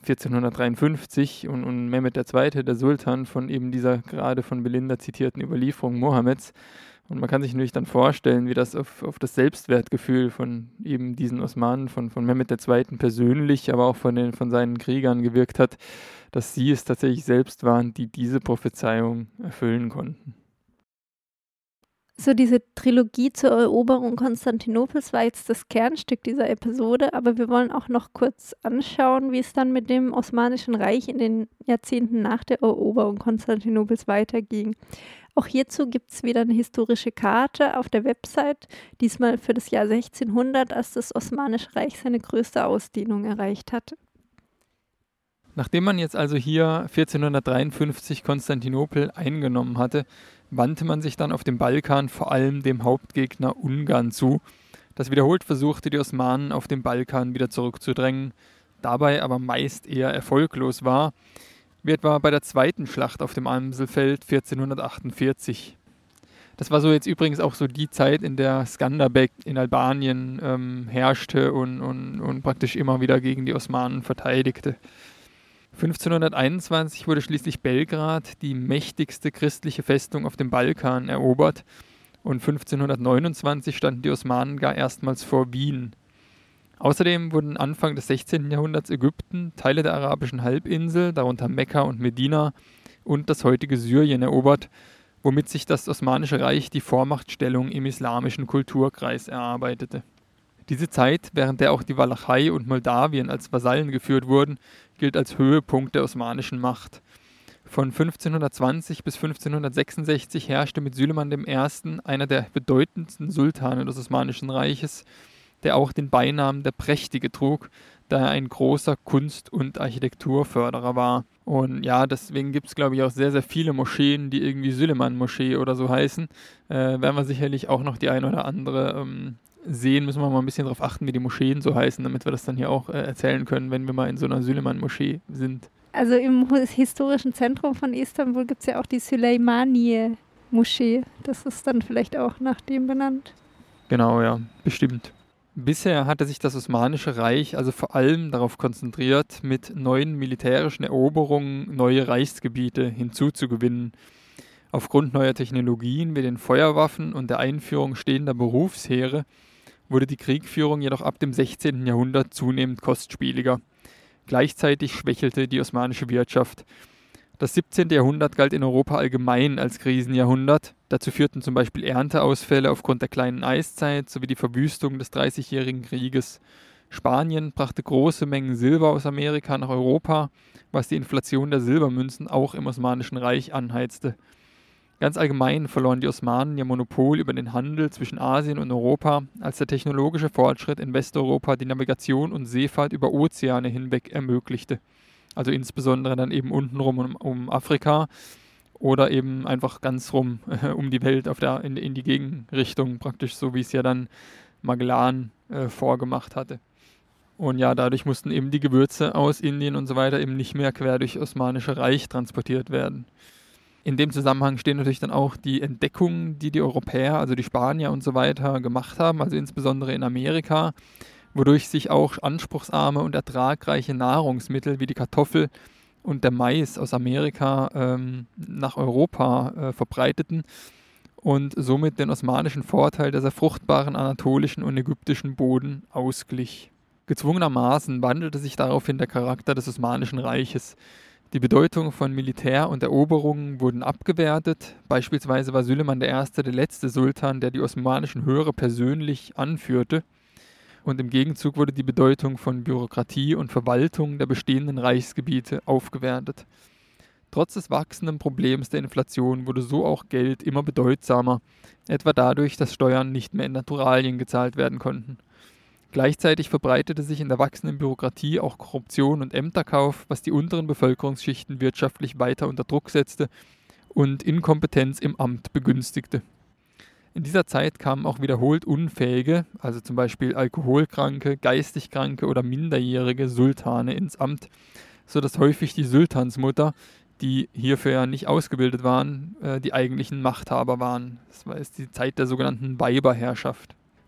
1453 und Mehmed II., der Sultan, von eben dieser gerade von Belinda zitierten Überlieferung Mohammeds. Und man kann sich natürlich dann vorstellen, wie das auf das Selbstwertgefühl von eben diesen Osmanen, von Mehmed II. Persönlich, aber auch von seinen Kriegern gewirkt hat, dass sie es tatsächlich selbst waren, die diese Prophezeiung erfüllen konnten. So, diese Trilogie zur Eroberung Konstantinopels war jetzt das Kernstück dieser Episode, aber wir wollen auch noch kurz anschauen, wie es dann mit dem Osmanischen Reich in den Jahrzehnten nach der Eroberung Konstantinopels weiterging. Auch hierzu gibt es wieder eine historische Karte auf der Website, diesmal für das Jahr 1600, als das Osmanische Reich seine größte Ausdehnung erreicht hatte. Nachdem man jetzt also hier 1453 Konstantinopel eingenommen hatte, wandte man sich dann auf dem Balkan vor allem dem Hauptgegner Ungarn zu, das wiederholt versuchte, die Osmanen auf dem Balkan wieder zurückzudrängen, dabei aber meist eher erfolglos war, wie etwa bei der zweiten Schlacht auf dem Amselfeld 1448. Das war so jetzt übrigens auch so die Zeit, in der Skanderbeg in Albanien herrschte und praktisch immer wieder gegen die Osmanen verteidigte. 1521 wurde schließlich Belgrad, die mächtigste christliche Festung auf dem Balkan, erobert und 1529 standen die Osmanen gar erstmals vor Wien. Außerdem wurden Anfang des 16. Jahrhunderts Ägypten, Teile der arabischen Halbinsel, darunter Mekka und Medina und das heutige Syrien erobert, womit sich das Osmanische Reich die Vormachtstellung im islamischen Kulturkreis erarbeitete. Diese Zeit, während der auch die Walachei und Moldawien als Vasallen geführt wurden, gilt als Höhepunkt der osmanischen Macht. Von 1520 bis 1566 herrschte mit Süleyman I. einer der bedeutendsten Sultane des Osmanischen Reiches, der auch den Beinamen der Prächtige trug, da er ein großer Kunst- und Architekturförderer war. Und ja, deswegen gibt es, glaube ich, auch sehr, sehr viele Moscheen, die irgendwie Süleyman-Moschee oder so heißen. Werden wir sicherlich auch noch die ein oder andere sehen, müssen wir mal ein bisschen darauf achten, wie die Moscheen so heißen, damit wir das dann hier auch erzählen können, wenn wir mal in so einer Süleyman-Moschee sind. Also im historischen Zentrum von Istanbul gibt es ja auch die Süleymaniye-Moschee. Das ist dann vielleicht auch nach dem benannt. Genau, ja, bestimmt. Bisher hatte sich das Osmanische Reich also vor allem darauf konzentriert, mit neuen militärischen Eroberungen neue Reichsgebiete hinzuzugewinnen. Aufgrund neuer Technologien wie den Feuerwaffen und der Einführung stehender Berufsheere wurde die Kriegführung jedoch ab dem 16. Jahrhundert zunehmend kostspieliger. Gleichzeitig schwächelte die osmanische Wirtschaft. Das 17. Jahrhundert galt in Europa allgemein als Krisenjahrhundert. Dazu führten zum Beispiel Ernteausfälle aufgrund der kleinen Eiszeit sowie die Verwüstung des Dreißigjährigen Krieges. Spanien brachte große Mengen Silber aus Amerika nach Europa, was die Inflation der Silbermünzen auch im Osmanischen Reich anheizte. Ganz allgemein verloren die Osmanen ihr Monopol über den Handel zwischen Asien und Europa, als der technologische Fortschritt in Westeuropa die Navigation und Seefahrt über Ozeane hinweg ermöglichte. Also insbesondere dann eben untenrum um Afrika oder eben einfach ganz rum um die Welt in die Gegenrichtung, praktisch so wie es ja dann Magellan vorgemacht hatte. Und ja, dadurch mussten eben die Gewürze aus Indien und so weiter eben nicht mehr quer durch Osmanische Reich transportiert werden. In dem Zusammenhang stehen natürlich dann auch die Entdeckungen, die die Europäer, also die Spanier und so weiter gemacht haben, also insbesondere in Amerika, wodurch sich auch anspruchsarme und ertragreiche Nahrungsmittel wie die Kartoffel und der Mais aus Amerika nach Europa verbreiteten und somit den osmanischen Vorteil der sehr fruchtbaren anatolischen und ägyptischen Boden ausglich. Gezwungenermaßen wandelte sich daraufhin der Charakter des Osmanischen Reiches. Die Bedeutung von Militär und Eroberungen wurden abgewertet. Beispielsweise war Süleyman I. der letzte Sultan, der die osmanischen Heere persönlich anführte. Und im Gegenzug wurde die Bedeutung von Bürokratie und Verwaltung der bestehenden Reichsgebiete aufgewertet. Trotz des wachsenden Problems der Inflation wurde so auch Geld immer bedeutsamer, etwa dadurch, dass Steuern nicht mehr in Naturalien gezahlt werden konnten. Gleichzeitig verbreitete sich in der wachsenden Bürokratie auch Korruption und Ämterkauf, was die unteren Bevölkerungsschichten wirtschaftlich weiter unter Druck setzte und Inkompetenz im Amt begünstigte. In dieser Zeit kamen auch wiederholt unfähige, also zum Beispiel alkoholkranke, geistig kranke oder minderjährige Sultane ins Amt, sodass häufig die Sultansmutter, die hierfür ja nicht ausgebildet waren, die eigentlichen Machthaber waren. Das war jetzt die Zeit der sogenannten Weiberherrschaft.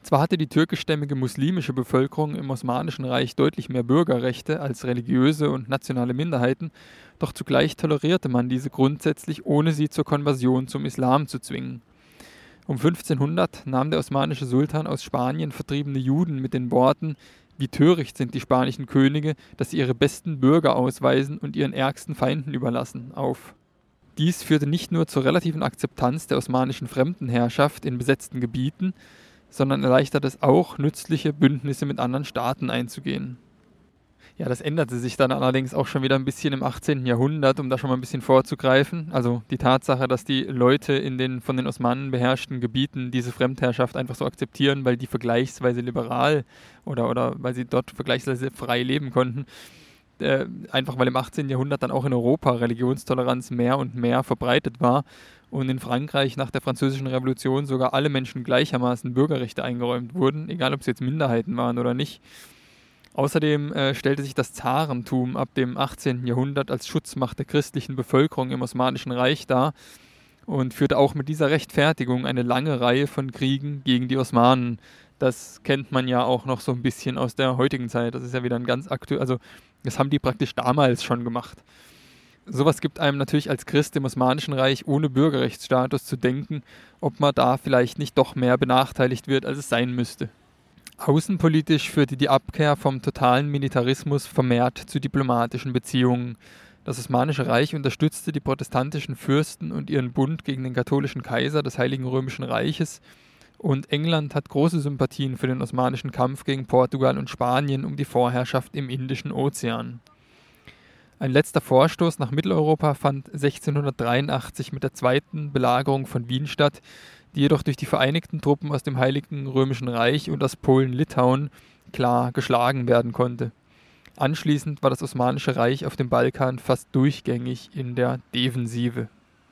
Zwar hatte die türkischstämmige muslimische Bevölkerung im Osmanischen Reich deutlich mehr Bürgerrechte als religiöse und nationale Minderheiten, doch zugleich tolerierte man diese grundsätzlich, ohne sie zur Konversion zum Islam zu zwingen. Um 1500 nahm der osmanische Sultan aus Spanien vertriebene Juden mit den Worten: Wie töricht sind die spanischen Könige, dass sie ihre besten Bürger ausweisen und ihren ärgsten Feinden überlassen, auf. Dies führte nicht nur zur relativen Akzeptanz der osmanischen Fremdenherrschaft in besetzten Gebieten, sondern erleichtert es auch, nützliche Bündnisse mit anderen Staaten einzugehen. Ja, das änderte sich dann allerdings auch schon wieder ein bisschen im 18. Jahrhundert, um da schon mal ein bisschen vorzugreifen. Also die Tatsache, dass die Leute in den von den Osmanen beherrschten Gebieten diese Fremdherrschaft einfach so akzeptieren, weil die vergleichsweise liberal oder weil sie dort vergleichsweise frei leben konnten. Einfach weil im 18. Jahrhundert dann auch in Europa Religionstoleranz mehr und mehr verbreitet war und in Frankreich nach der Französischen Revolution sogar alle Menschen gleichermaßen Bürgerrechte eingeräumt wurden, egal ob sie jetzt Minderheiten waren oder nicht. Außerdem stellte sich das Zarentum ab dem 18. Jahrhundert als Schutzmacht der christlichen Bevölkerung im Osmanischen Reich dar und führte auch mit dieser Rechtfertigung eine lange Reihe von Kriegen gegen die Osmanen. Das kennt man ja auch noch so ein bisschen aus der heutigen Zeit. Das ist ja wieder ein ganz aktuell, also das haben die praktisch damals schon gemacht. Sowas gibt einem natürlich als Christ im Osmanischen Reich ohne Bürgerrechtsstatus zu denken, ob man da vielleicht nicht doch mehr benachteiligt wird, als es sein müsste. Außenpolitisch führte die Abkehr vom totalen Militarismus vermehrt zu diplomatischen Beziehungen. Das Osmanische Reich unterstützte die protestantischen Fürsten und ihren Bund gegen den katholischen Kaiser des Heiligen Römischen Reiches, und England hat große Sympathien für den osmanischen Kampf gegen Portugal und Spanien um die Vorherrschaft im Indischen Ozean. Ein letzter Vorstoß nach Mitteleuropa fand 1683 mit der zweiten Belagerung von Wien statt, die jedoch durch die vereinigten Truppen aus dem Heiligen Römischen Reich und aus Polen-Litauen klar geschlagen werden konnte. Anschließend war das Osmanische Reich auf dem Balkan fast durchgängig in der Defensive.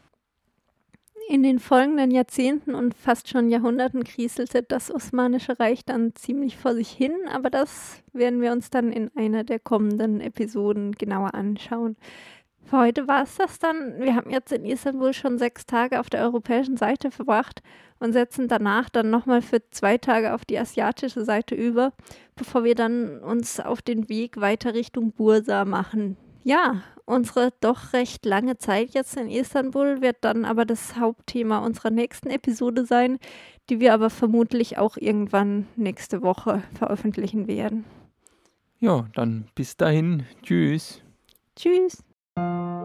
In den folgenden Jahrzehnten und fast schon Jahrhunderten kriselte das Osmanische Reich dann ziemlich vor sich hin, aber das werden wir uns dann in einer der kommenden Episoden genauer anschauen. Für heute war es das dann. Wir haben jetzt in Istanbul schon 6 Tage auf der europäischen Seite verbracht und setzen danach dann nochmal für 2 Tage auf die asiatische Seite über, bevor wir dann uns auf den Weg weiter Richtung Bursa machen. Ja, unsere doch recht lange Zeit jetzt in Istanbul wird dann aber das Hauptthema unserer nächsten Episode sein, die wir aber vermutlich auch irgendwann nächste Woche veröffentlichen werden. Ja, dann bis dahin. Tschüss. Tschüss.